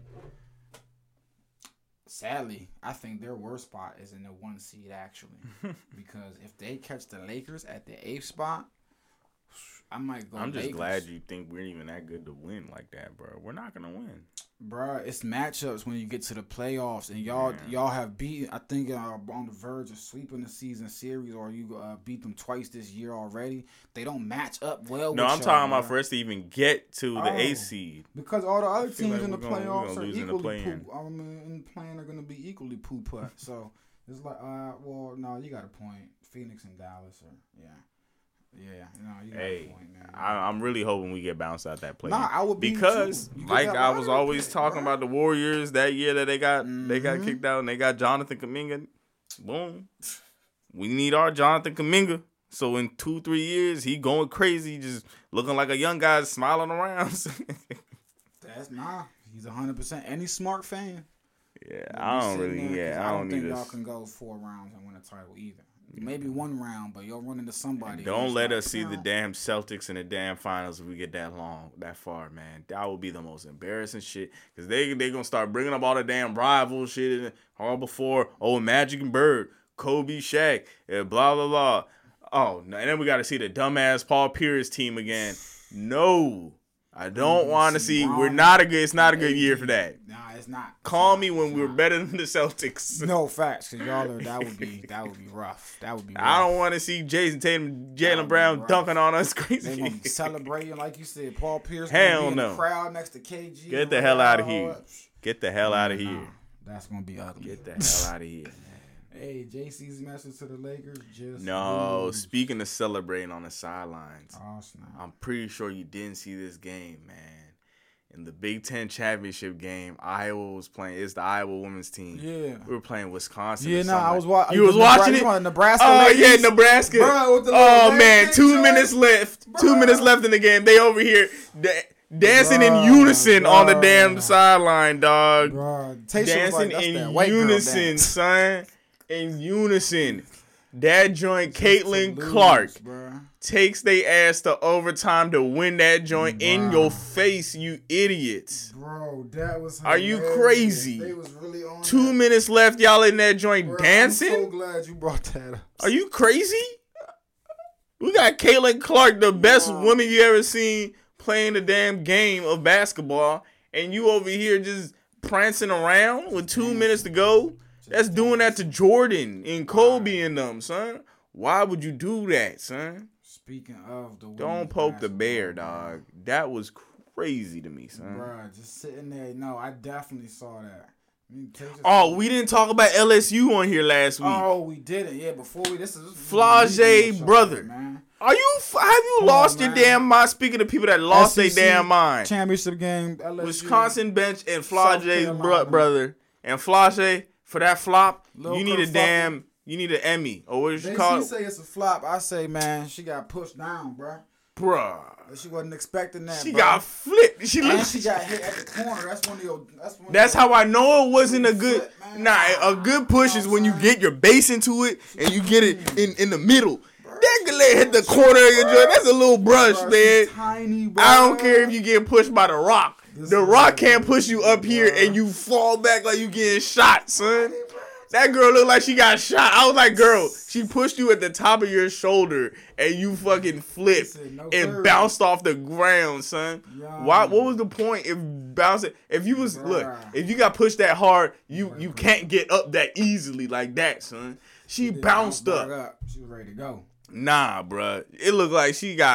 Sadly, I think their worst spot is in the 1 seed, actually. Because if they catch the Lakers at the 8th spot, I might go. I'm just Lakers. glad you think we're even that good to win like that, bro. We're not gonna win, bro. It's matchups when you get to the playoffs, and y'all have beat. I think on the verge of sweeping the season series, or you beat them twice this year already. They don't match up well. No, I'm talking about for us to even get to the 8th seed, because all the other teams in the playoffs are equally poop. I mean, in the play-in are gonna be equally poop. So it's like, well, no, you got a point. Phoenix and Dallas are Yeah, no, you got a point, man. I'm really hoping we get bounced out that play. Nah, I would be because like I was always talking about the Warriors that year that they got kicked out and they got Jonathan Kuminga. Boom. We need our Jonathan Kuminga. So in 2-3 years, he going crazy, just looking like a young guy smiling around. He's 100%. Any smart fan. Yeah, I don't think y'all can go 4 rounds and win a title either. Maybe 1 round, but you'll run into somebody. Don't let us see the damn Celtics in the damn finals if we get that far, man. That would be the most embarrassing shit. Because they going to start bringing up all the damn rival shit all before. Oh, Magic and Bird, Kobe, Shaq, blah, blah, blah. Oh, and then we got to see the dumbass Paul Pierce team again. No. I don't want to see. It's not a good year for that. Nah, it's not. Call me when we're better than the Celtics. No facts, because that would be rough. That would be rough. I don't want to see Jason Tatum, Jaylen Brown dunking on us crazy. They're gonna be celebrating, like you said, Paul Pierce. Hell in no. The crowd next to KG. Get the hell out of here. Get the hell out of here. That's gonna be ugly. Get the hell out of here. Hey, JC's message to the Lakers just lose. Speaking of celebrating on the sidelines, snap. I'm pretty sure you didn't see this game, man. In the Big Ten championship game, Iowa was playing. It's the Iowa women's team. Yeah, we were playing Wisconsin. Yeah, I was watching. You was watching it? Nebraska. Oh yeah, Nebraska. Bro, man, 2 minutes left. Bro. 2 minutes left in the game. They over here dancing in unison on the damn sideline, dog. Bro, dancing in unison, son. In unison. That joint, Caitlin Clark takes their ass to overtime to win that joint in your face, you idiots. Bro, that was hilarious. Are you crazy? They was really on 2 minutes left, y'all in that joint dancing? I'm so glad you brought that up. Are you crazy? We got Caitlin Clark, the best woman you ever seen playing the damn game of basketball, and you over here just prancing around with 2 minutes to go? That's doing that to Jordan and Kobe and them, son. Why would you do that, son? Speaking of the don't poke the bear, dog. That was crazy to me, son. Bruh, just sitting there. No, I definitely saw that. We didn't talk about LSU on here last week. Oh, we didn't. Yeah, before this is Flage brother. Man. Have you lost your damn mind? Speaking of people that lost their damn mind. Championship game, LSU. Wisconsin bench and Flage's brother. And Flage, for that flop, you need an Emmy. Or what did you call it? They say it's a flop. I say, man, she got pushed down, bruh. She wasn't expecting that. She got flipped. She got hit at the corner. That's how I know it wasn't a good. A good push is when you get your base into it and you get it in the middle. That could hit the corner of your joint. That's a little brush, man. Tiny, I don't care if you get pushed by the Rock. The Rock can't push you up here and you fall back like you getting shot, son. That girl looked like she got shot. I was like, girl, she pushed you at the top of your shoulder and you fucking flipped and bounced off the ground, son. What was the point if bouncing? If you got pushed that hard, you can't get up that easily like that, son. She bounced up. She was ready to go. Nah, bruh. It looked like she got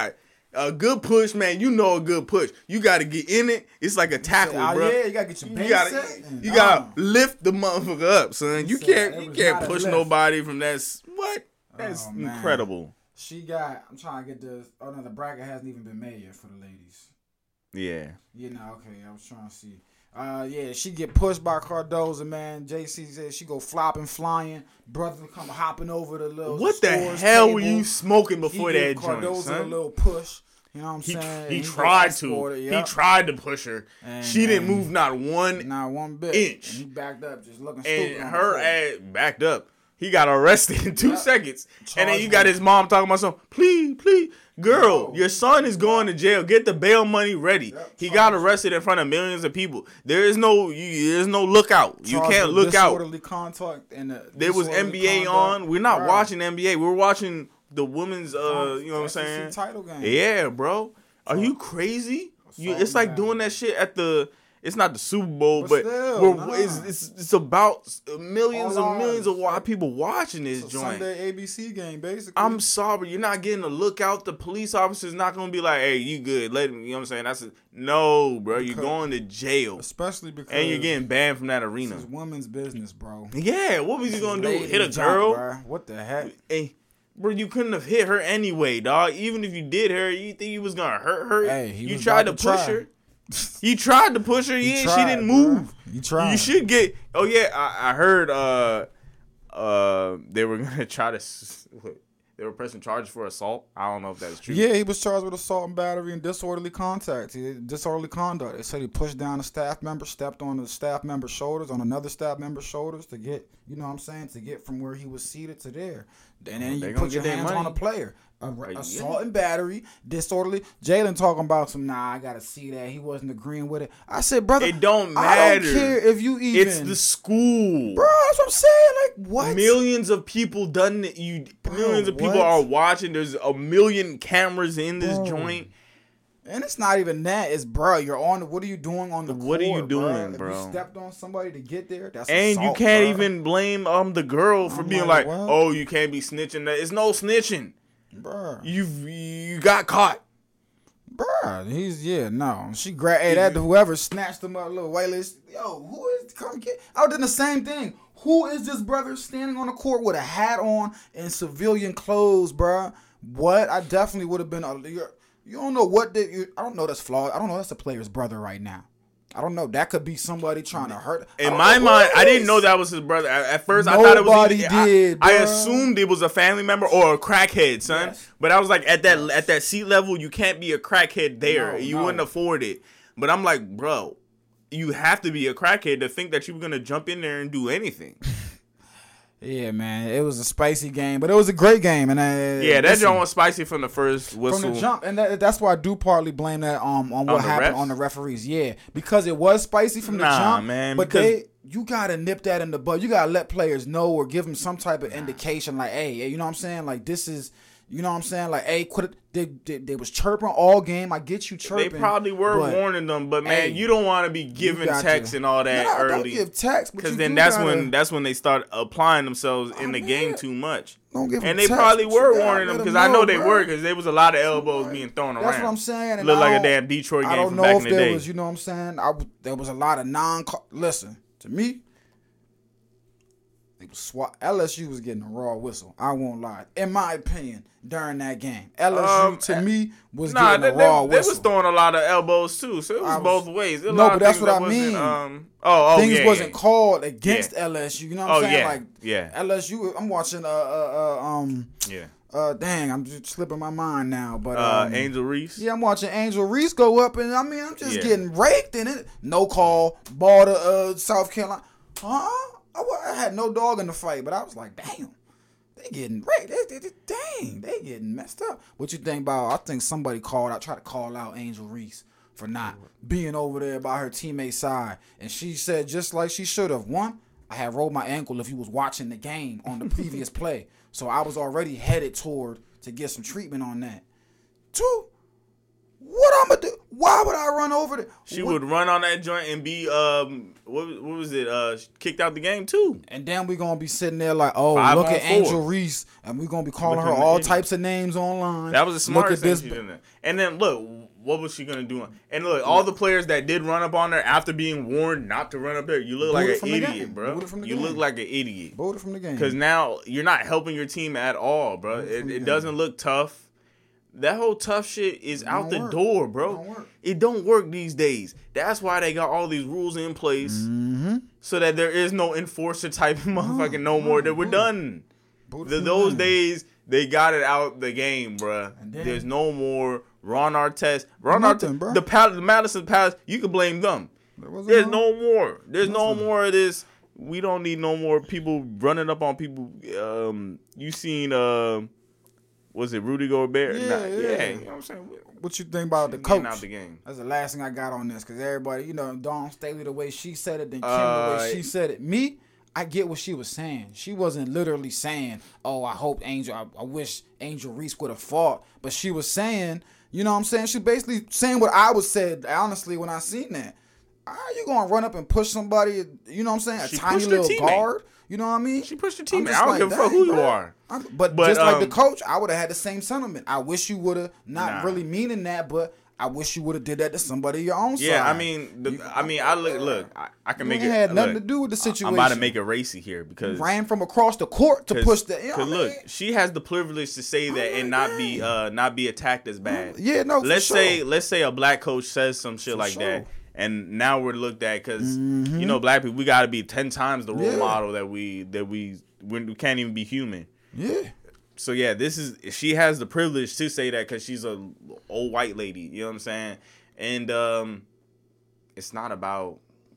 A good push, man. You know a good push. You got to get in it. It's like a tackle, bro. Yeah, you got to get your base set. You got to lift the motherfucker up, son. You can't push nobody from that. What? That's incredible. I'm trying to get this. Oh, no, the bracket hasn't even been made yet for the ladies. Yeah. Okay. I was trying to see. She get pushed by Cardoza, man. JC said she go flopping, flying. Brother come hopping over the little. What the hell were you smoking before that joint, Cardoza son? A little push. You know what I'm saying? He tried to. He tried to push her. She didn't move not one bit. Inch. And he backed up, just looking stupid. And her ass backed up. He got arrested in 2 seconds. And then you got his mom talking about something. Please. Girl, your son is going to jail. Get the bail money ready. Yep. He got arrested in front of millions of people. There's no lookout. You can't look out. Contact and there was NBA on. We're not watching NBA. We're watching the women's, you know what I'm saying? Title game. Yeah, bro. Are you crazy? It's like doing that shit at the... It's not the Super Bowl, but it's about millions of people watching this joint. Sunday ABC game, basically. I'm sorry, you're not getting a lookout. The police officer's not gonna be like, "Hey, you good? Let him." You know what I'm saying? No, bro. You're going to jail, especially because you're getting banned from that arena. This is women's business, bro. Yeah, what was you gonna do? Hit a girl? Bro. What the heck? Hey, bro, you couldn't have hit her anyway, dog. Even if you did her, you think you was gonna hurt her? Hey, you tried to push her. He tried to push her. She didn't move. You tried. You should get. Oh yeah, I heard. They were gonna try to. They were pressing charges for assault. I don't know if that's true. Yeah, he was charged with assault and battery and disorderly conduct. They said he pushed down a staff member, stepped on the staff member's shoulders, on another staff member's shoulders to get, you know what I'm saying, to get from where he was seated to there. And then you put your hands on a player. Assault and battery, disorderly. Jalen talking about I gotta see that. He wasn't agreeing with it. I said, brother, it don't matter. I don't care if you even. It's the school, bro. That's what I'm saying. Like what? Millions of people done it. Millions of people are watching. There's a million cameras in this joint. And it's not even that. It's, bro, you're on. What are you doing on the court? What are you doing, bro? If you stepped on somebody to get there, that's and assault, you can't bro. even blame the girl for being like, oh, you can't be snitching. It's no snitching. Bro, you got caught, bro. She grabbed whoever snatched him up, little whitelist. Yo, who is come get? I did the same thing. Who is this brother standing on the court with a hat on and civilian clothes, bro? What? I definitely would have been. You don't know what I don't know. That's flawed. I don't know. That's the player's brother right now. I don't know. That could be somebody trying to hurt. In my mind, I didn't know that was his brother. At first, I thought it was. I assumed it was a family member or a crackhead, son. Yes. But I was like, at that seat level, you can't be a crackhead there. You wouldn't afford it. But I'm like, bro, you have to be a crackhead to think that you were gonna jump in there and do anything. Yeah, man, it was a spicy game, but it was a great game, and that joint was spicy from the first whistle, from the jump, and that's why I do partly blame that on what happened on the referees. Yeah, because it was spicy from the jump, man. But you gotta nip that in the bud. You gotta let players know or give them some type of indication, like, hey, you know what I'm saying? Like this is. You know what I'm saying? Like, hey, quit it. They was chirping all game. I get you chirping. They probably were warning them, but man, you don't want to be giving texts and all that early. Don't give text, because then that's when they start applying themselves in the game too much. Don't give and they text, probably were warning them because I know they were because there was a lot of elbows being thrown around. That's what I'm saying. And looked like a damn Detroit game from back in the day. I don't know if there was, you know what I'm saying? There was a lot of Listen to me. LSU was getting a raw whistle. I won't lie. In my opinion, during that game, LSU to me was getting a raw whistle. They was throwing a lot of elbows too, so it was both ways. No, but that's what I mean. Things wasn't called against LSU. You know what I'm saying? LSU. I'm watching. Dang, I'm just slipping my mind now. But Angel Reese. Yeah, I'm watching Angel Reese go up, and I'm just getting raked in it. No call. Ball to South Carolina. Huh? I had no dog in the fight, but I was like, damn, they getting raped. They getting messed up. What you think about? I think somebody tried to call out Angel Reese for not being over there by her teammate's side. And she said, just like she should have. One, I had rolled my ankle if you was watching the game on the previous play. So I was already headed toward to get some treatment on that. Two, what I'm going to do? Why would I run over there? She would run on that joint and be what was it? Kicked out the game too. And then we gonna be sitting there like, oh, 5 look on at 4. Angel Reese, and we gonna be calling her all types of names online. That was the smartest thing this. she did. And then look, what was she gonna do? And look, all the players that did run up on her after being warned not to run up there, you look like an idiot, bro. You look like an idiot. Booted from the game. Because now you're not helping your team at all, bro. It doesn't look tough. That whole tough shit is out the door, bro. It don't work these days. That's why they got all these rules in place so that there is no enforcer type of motherfucking no more. That we're done. Those days, they got it out the game, bro. There's no more Ron Artest. The Madison Palace, you can blame them. There's no more. There's no more of this. We don't need no more people running up on people. You seen... Was it Rudy Gobert? Yeah. You know what I'm saying? What you think about the coach? Out the game. That's the last thing I got on this, because everybody, Dawn Staley, the way she said it, then Kim, the way she said it. Me, I get what she was saying. She wasn't literally saying, oh, I wish Angel Reese would have fought. But she was saying, you know what I'm saying? She basically saying what I was said, honestly, when I seen that. How you going to run up and push somebody, you know what I'm saying? A tiny little guard? You know what I mean? She pushed her teammate. I don't give a fuck who you are. But just like the coach, I would have had the same sentiment. I wish you would have, not really meaning that, but I wish you would have did that to somebody your own side. Yeah, I mean, I can make it. It had nothing to do with the situation. I'm about to make it racy here because ran from across the court to push the. Because look, she has the privilege to say that and not be attacked as bad. Yeah, no. Let's say a black coach says some shit like that. And now we're looked at because black people, we got to be 10 times the role model that we can't even be human. Yeah. So yeah, she has the privilege to say that because she's a old white lady. You know what I'm saying? And it's not about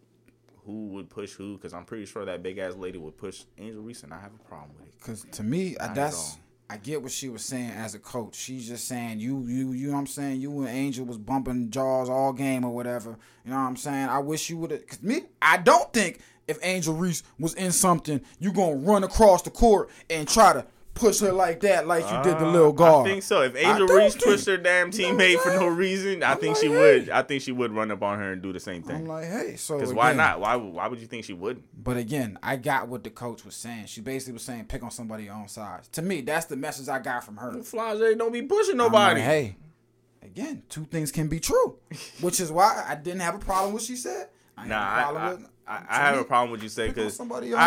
who would push who, because I'm pretty sure that big ass lady would push Angel Reese, and I have a problem with it. Because to me, I get what she was saying as a coach. She's just saying you know what I'm saying? You and Angel was bumping jaws all game or whatever. You know what I'm saying? I wish you would have. Because me, I don't think if Angel Reese was in something, you going to run across the court and try to push her like that, like you did the little guard. I think so. If Angel Reese pushed her damn teammate for no reason, I think she would. I think she would run up on her and do the same thing. I'm like, hey, so because why not? Why would you think she wouldn't? But again, I got what the coach was saying. She basically was saying, pick on somebody your own size. To me, that's the message I got from her. Flage don't be pushing nobody. Like, hey, again, two things can be true, which is why I didn't have a problem with what she said. I have a problem with you say because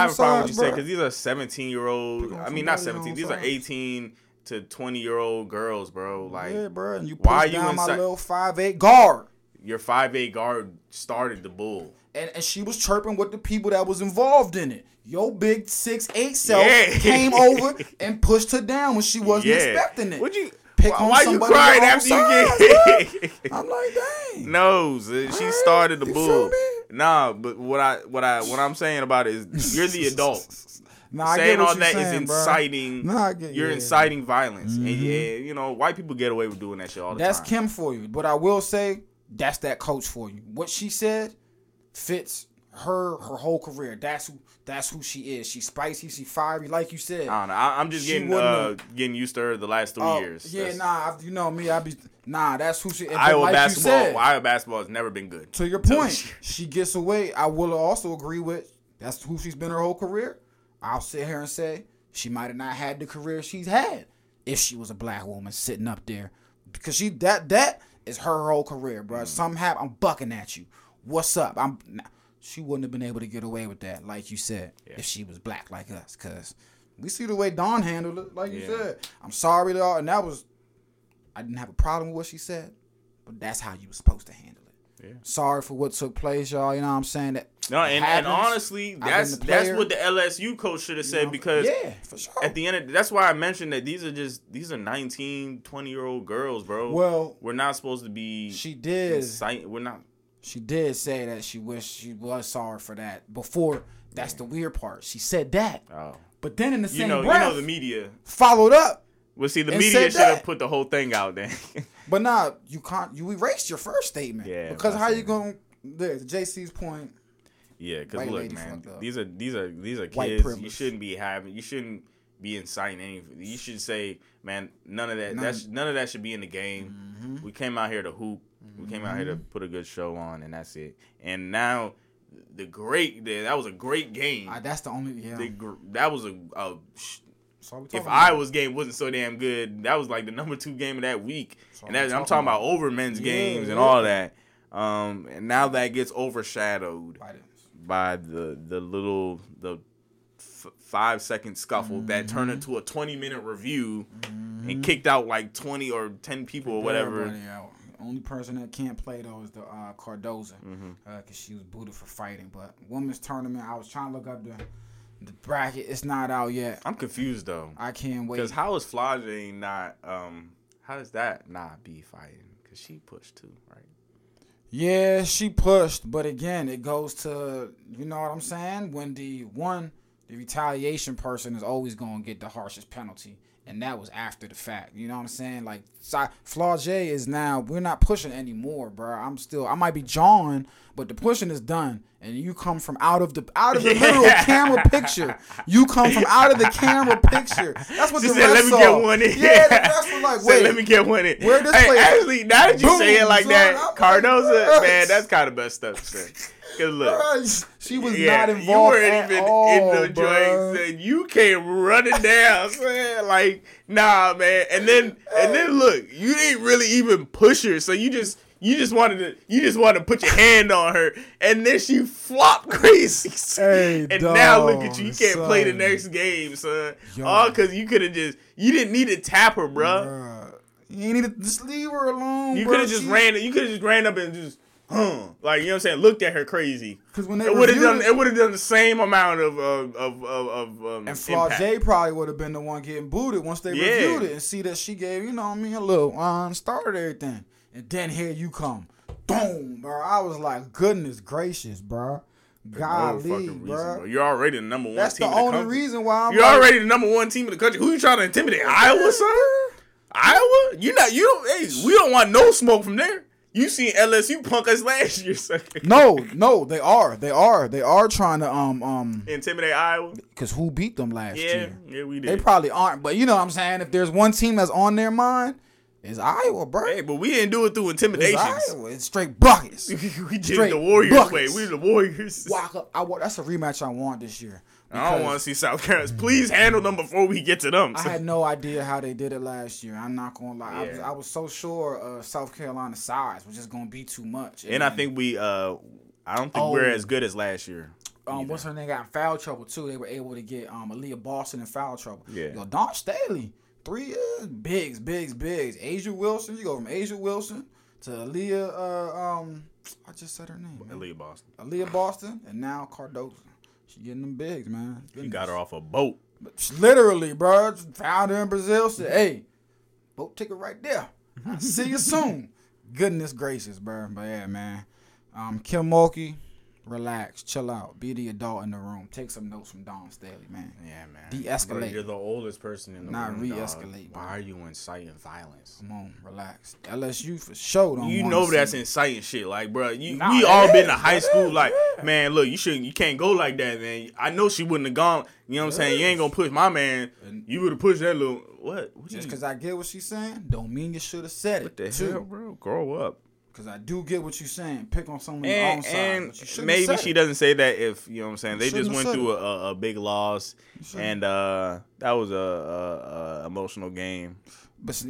these are 17-year-old. I mean, not 17. These are 18 to 20-year-old girls, bro. Like, yeah, bro. And you push down my little 5'8" guard. Your 5'8" guard started the bull, and she was chirping with the people that was involved in it. Your big 6'8" self came over and pushed her down when she wasn't expecting it. Would you? Why you crying after you get? I'm like, dang. No, she started the bull. Nah, but what I'm saying about it is you're the adult. Saying all that is inciting. You're inciting violence, and white people get away with doing that shit all the time. That's Kim for you, but I will say that's that coach for you. What she said fits her whole career. That's who she is. She's spicy. She's fiery, like you said. I don't know. I'm just getting used to her the last 3 years. Yeah, you know me. That's who she is. Iowa basketball has never been good. To your point, she gets away. I will also agree with that's who she's been her whole career. I'll sit here and say she might have not had the career she's had if she was a black woman sitting up there, because that is her whole career, bro. Somehow I'm bucking at you. What's up? She wouldn't have been able to get away with that, like you said, if she was black like us. Because we see the way Dawn handled it, like you said. I'm sorry, though, and I didn't have a problem with what she said, but that's how you were supposed to handle it. Yeah. Sorry for what took place, y'all. You know what I'm saying? And honestly, that's what the LSU coach should have said, because for sure. At the end that's why I mentioned that these are 19, 20-year-old girls, bro. Well, we're not supposed to be. She did. We're not. She did say that she wished she was sorry for that before. That's the weird part. She said that. Oh. But then in the same breath, the media folled up. Well, see, the media should have put the whole thing out then. But nah, you can't. You erased your first statement. Yeah. Because how you gonna? There's JC's point. Yeah, because look, man, these are White kids. privilege. You shouldn't be inciting anything. You should say, man, none of that. None of that should be in the game. Mm-hmm. We came out here to hoop. We came out here to put a good show on, and that's it. And now, that was a great game. That's the only, That was if Iowa's game wasn't so damn good, that was like the number 2 game of that week. And I'm talking about over men's games and all that. And now that gets overshadowed by the 5-second scuffle that turned into a 20-minute review and kicked out like 20 or 10 people or whatever. Only person that can't play though is the Cardoza, because she was booted for fighting. But women's tournament, I was trying to look up the bracket. It's not out yet. I'm confused though. I can't wait. Because how is Flage not? How does that not be fighting? Because she pushed too, right? Yeah, she pushed, but again, it goes to, you know what I'm saying? When the retaliation person is always going to get the harshest penalty, and that was after the fact. You know what I'm saying? Like, Flage is now, we're not pushing anymore, bro. I might be jawing, but the pushing is done, and you come from out of the literal camera picture. You come from out of the camera picture. That's what she the said, refs let me saw. get one in. Yeah, the refs were like, wait. Let me get one in. Where this hey, player? actually, now that you Boom, say it like son, that, Cardoza, like, man, that's kind of messed up, son. Because look. She was not involved you weren't at even all, in the joint, son. You came running down, son. Like, nah, man. And then look, you didn't really even push her, so you just wanted to put your hand on her, and then she flopped crazy. Hey, and dog, now look at you can't son. play the next game, son. All because you didn't need to tap her, bruh. You ain't need to just leave her alone. You could have just ran up and just like, you know what I'm saying, looked at her crazy. Because when it would have done the same amount of and Flage probably would have been the one getting booted once they reviewed it and see that she gave, you know what I mean, a little started everything. And then here you come. Boom, bro. I was like, goodness gracious, bro. Golly, bro. You're already the number 1 That's team in the the only country. reason why You're already the number 1 team in the country. Who you trying to intimidate? Iowa, son? Iowa? We don't want no smoke from there. You seen LSU punk us last year, son. No, they are trying to intimidate Iowa. Because who beat them last year? Yeah, we did. They probably aren't, but you know what I'm saying? If there's one team that's on their mind, it's Iowa, bro. Hey, but we didn't do it through intimidations. It's Iowa. It's straight buckets. We did it the Warriors way. We the Warriors. Walk up. That's a rematch I want this year. I don't want to see South Carolina. Please handle them before we get to them. I had no idea how they did it last year. I'm not going to lie. Yeah. I was so sure South Carolina's size was just going to be too much. And I think I don't think we're as good as last year. What's her name got in foul trouble, too. They were able to get Aaliyah Boston in foul trouble. Yeah. Yo, Dawn Staley, 3 years, bigs. Asia Wilson, you go from Asia Wilson to Aaliyah, I just said her name. Aaliyah Boston, and now Cardoza. She getting them bigs, man. You got her off a boat. Literally, bro. Found her in Brazil. Said, hey, boat ticket right there. See you soon. Goodness gracious, bro. But yeah, man. Kim Mulkey, relax, chill out, be the adult in the room. Take some notes from Dawn Staley, man. Yeah, man. De-escalate. Bro, you're the oldest person in the room. Not re-escalate. Why are you inciting violence? Come on, relax. LSU for sure don't. You know that's inciting shit, like, bro. We all been to high school, like, man. Look, you can't go like that, man. I know she wouldn't have gone. You know what I'm saying? You ain't gonna push my man. You would have pushed that little. What just because I get what she's saying, don't mean you should have said it. What the hell, bro? Grow up. Because I do get what you're saying. Pick on someone on side. And maybe she doesn't say that if, you know what I'm saying, they just went through a big loss. And that was a emotional game. But still.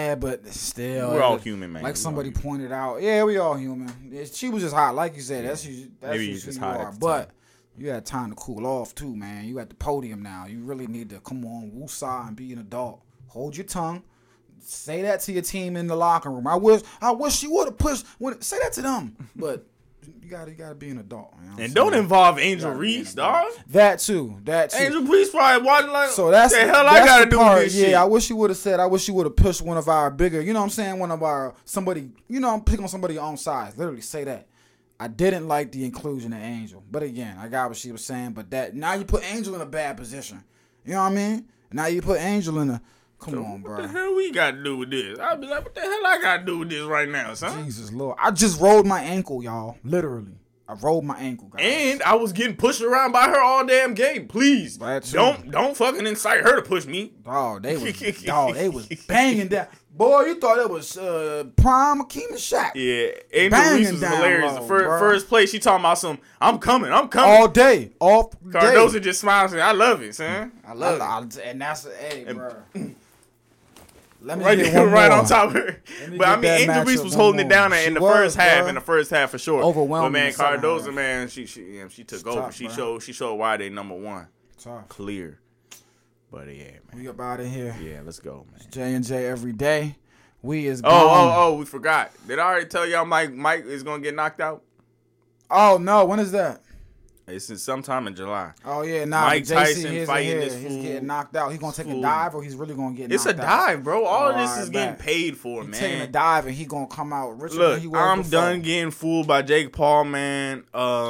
We're all human, man. Like somebody pointed out. Yeah, we all human. She was just hot. Like you said, that's maybe you just hot. But you had time to cool off, too, man. You at the podium now. You really need to come on, woosah, and be an adult. Hold your tongue. Say that to your team in the locker room. I wish she would have pushed. Say that to them. But you gotta be an adult. You know and don't involve Angel Reese, dog. That too. Angel Reese probably watching like. So that's the hell I gotta do with this shit. Yeah, I wish you would have said. I wish you would have pushed one of our bigger. You know what I'm saying? One of our somebody. You know, I'm picking on somebody your own size. Literally say that. I didn't like the inclusion of Angel, but again, I got what she was saying. But that now you put Angel in a bad position. You know what I mean? Now you put Angel in a. Come on, bro. What the hell we got to do with this? I'll be like, what the hell I got to do with this right now, son? Jesus, Lord. I just rolled my ankle, y'all. Literally. I rolled my ankle, guys. And I was getting pushed around by her all damn game. Please. Don't fucking incite her to push me. Dog, they was banging down. Boy, you thought it was Prime Akeem and Shaq. Yeah, Angel Reese was hilarious. Low, First place, she talking about some, I'm coming. All day. Cardoso just smiles and I love it, son. I love it. And that's, hey, bro. Let me right get one right more. on top of her. But I mean, Angel Reese was holding it down in the first half. In the first half for sure. Overwhelming. But man, Cardoso, man, she took over. Tough, She showed why they number one. Tough. Clear. But yeah, man. We up out of here. Yeah, let's go, man. J&J every day. We is gone. We forgot. Did I already tell y'all Mike is gonna get knocked out? Oh no, when is that? It's sometime in July. Oh yeah, nah. Mike Tyson fighting this fool. He's getting knocked out. He's gonna take a dive, or he's really gonna get knocked out. It's a dive, bro. All of this is getting paid for, man. He's taking a dive, and he gonna come out richer Look, than he was I'm before. done getting fooled by Jake Paul, man.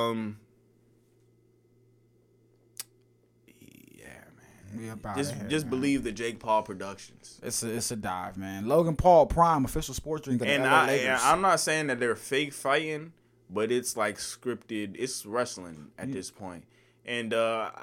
Just believe the Jake Paul Productions. It's a dive, man. Logan Paul, Prime, official sports drink of the LA Lakers. I'm not saying that they're fake fighting, but it's like scripted. It's wrestling at this point. And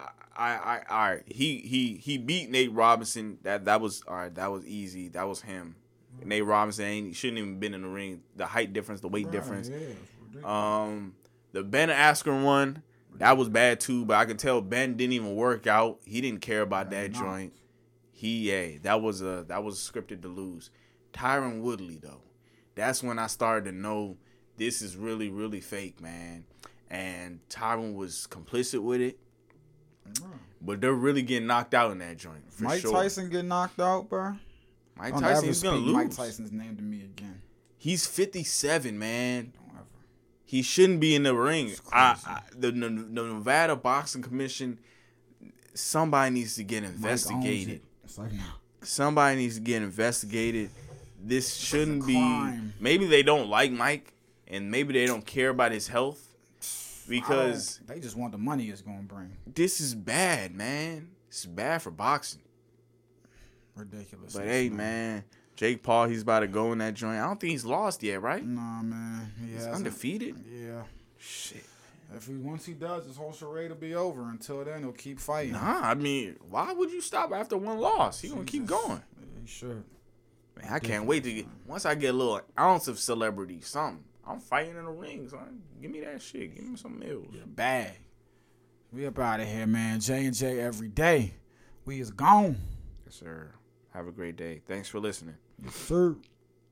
he beat Nate Robinson. That was all right. That was easy. That was him. Nate Robinson shouldn't even been in the ring. The height difference, the weight difference. Yeah, the Ben Askren one. That was bad too, but I can tell Ben didn't even work out. He didn't care about that joint. That was scripted to lose. Tyron Woodley though, that's when I started to know this is really, really fake, man. And Tyron was complicit with it. But they're really getting knocked out in that joint. Mike Tyson get knocked out, bro. Mike Tyson's gonna lose. Mike Tyson's name to me again. He's 57, man. He shouldn't be in the ring. The Nevada Boxing Commission, somebody needs to get investigated. Somebody needs to get investigated. This shouldn't be. Maybe they don't like Mike, and maybe they don't care about his health, because they just want the money it's gonna bring. This is bad, man. It's bad for boxing. Ridiculous. But hey, man. Jake Paul, he's about to go in that joint. I don't think he's lost yet, right? Nah, man. He's undefeated? Yeah. Shit. Once he does, his whole charade will be over. Until then, he'll keep fighting. Nah, I mean, why would you stop after one loss? He's going to keep going. Yeah, he should. Man, I can't wait to get... Once I get a little ounce of celebrity, something, I'm fighting in the ring, son. Give me that shit. Give me some meals. Yeah, bag. We up out of here, man. J&J every day. We is gone. Yes, sir. Have a great day. Thanks for listening. Yes, sir.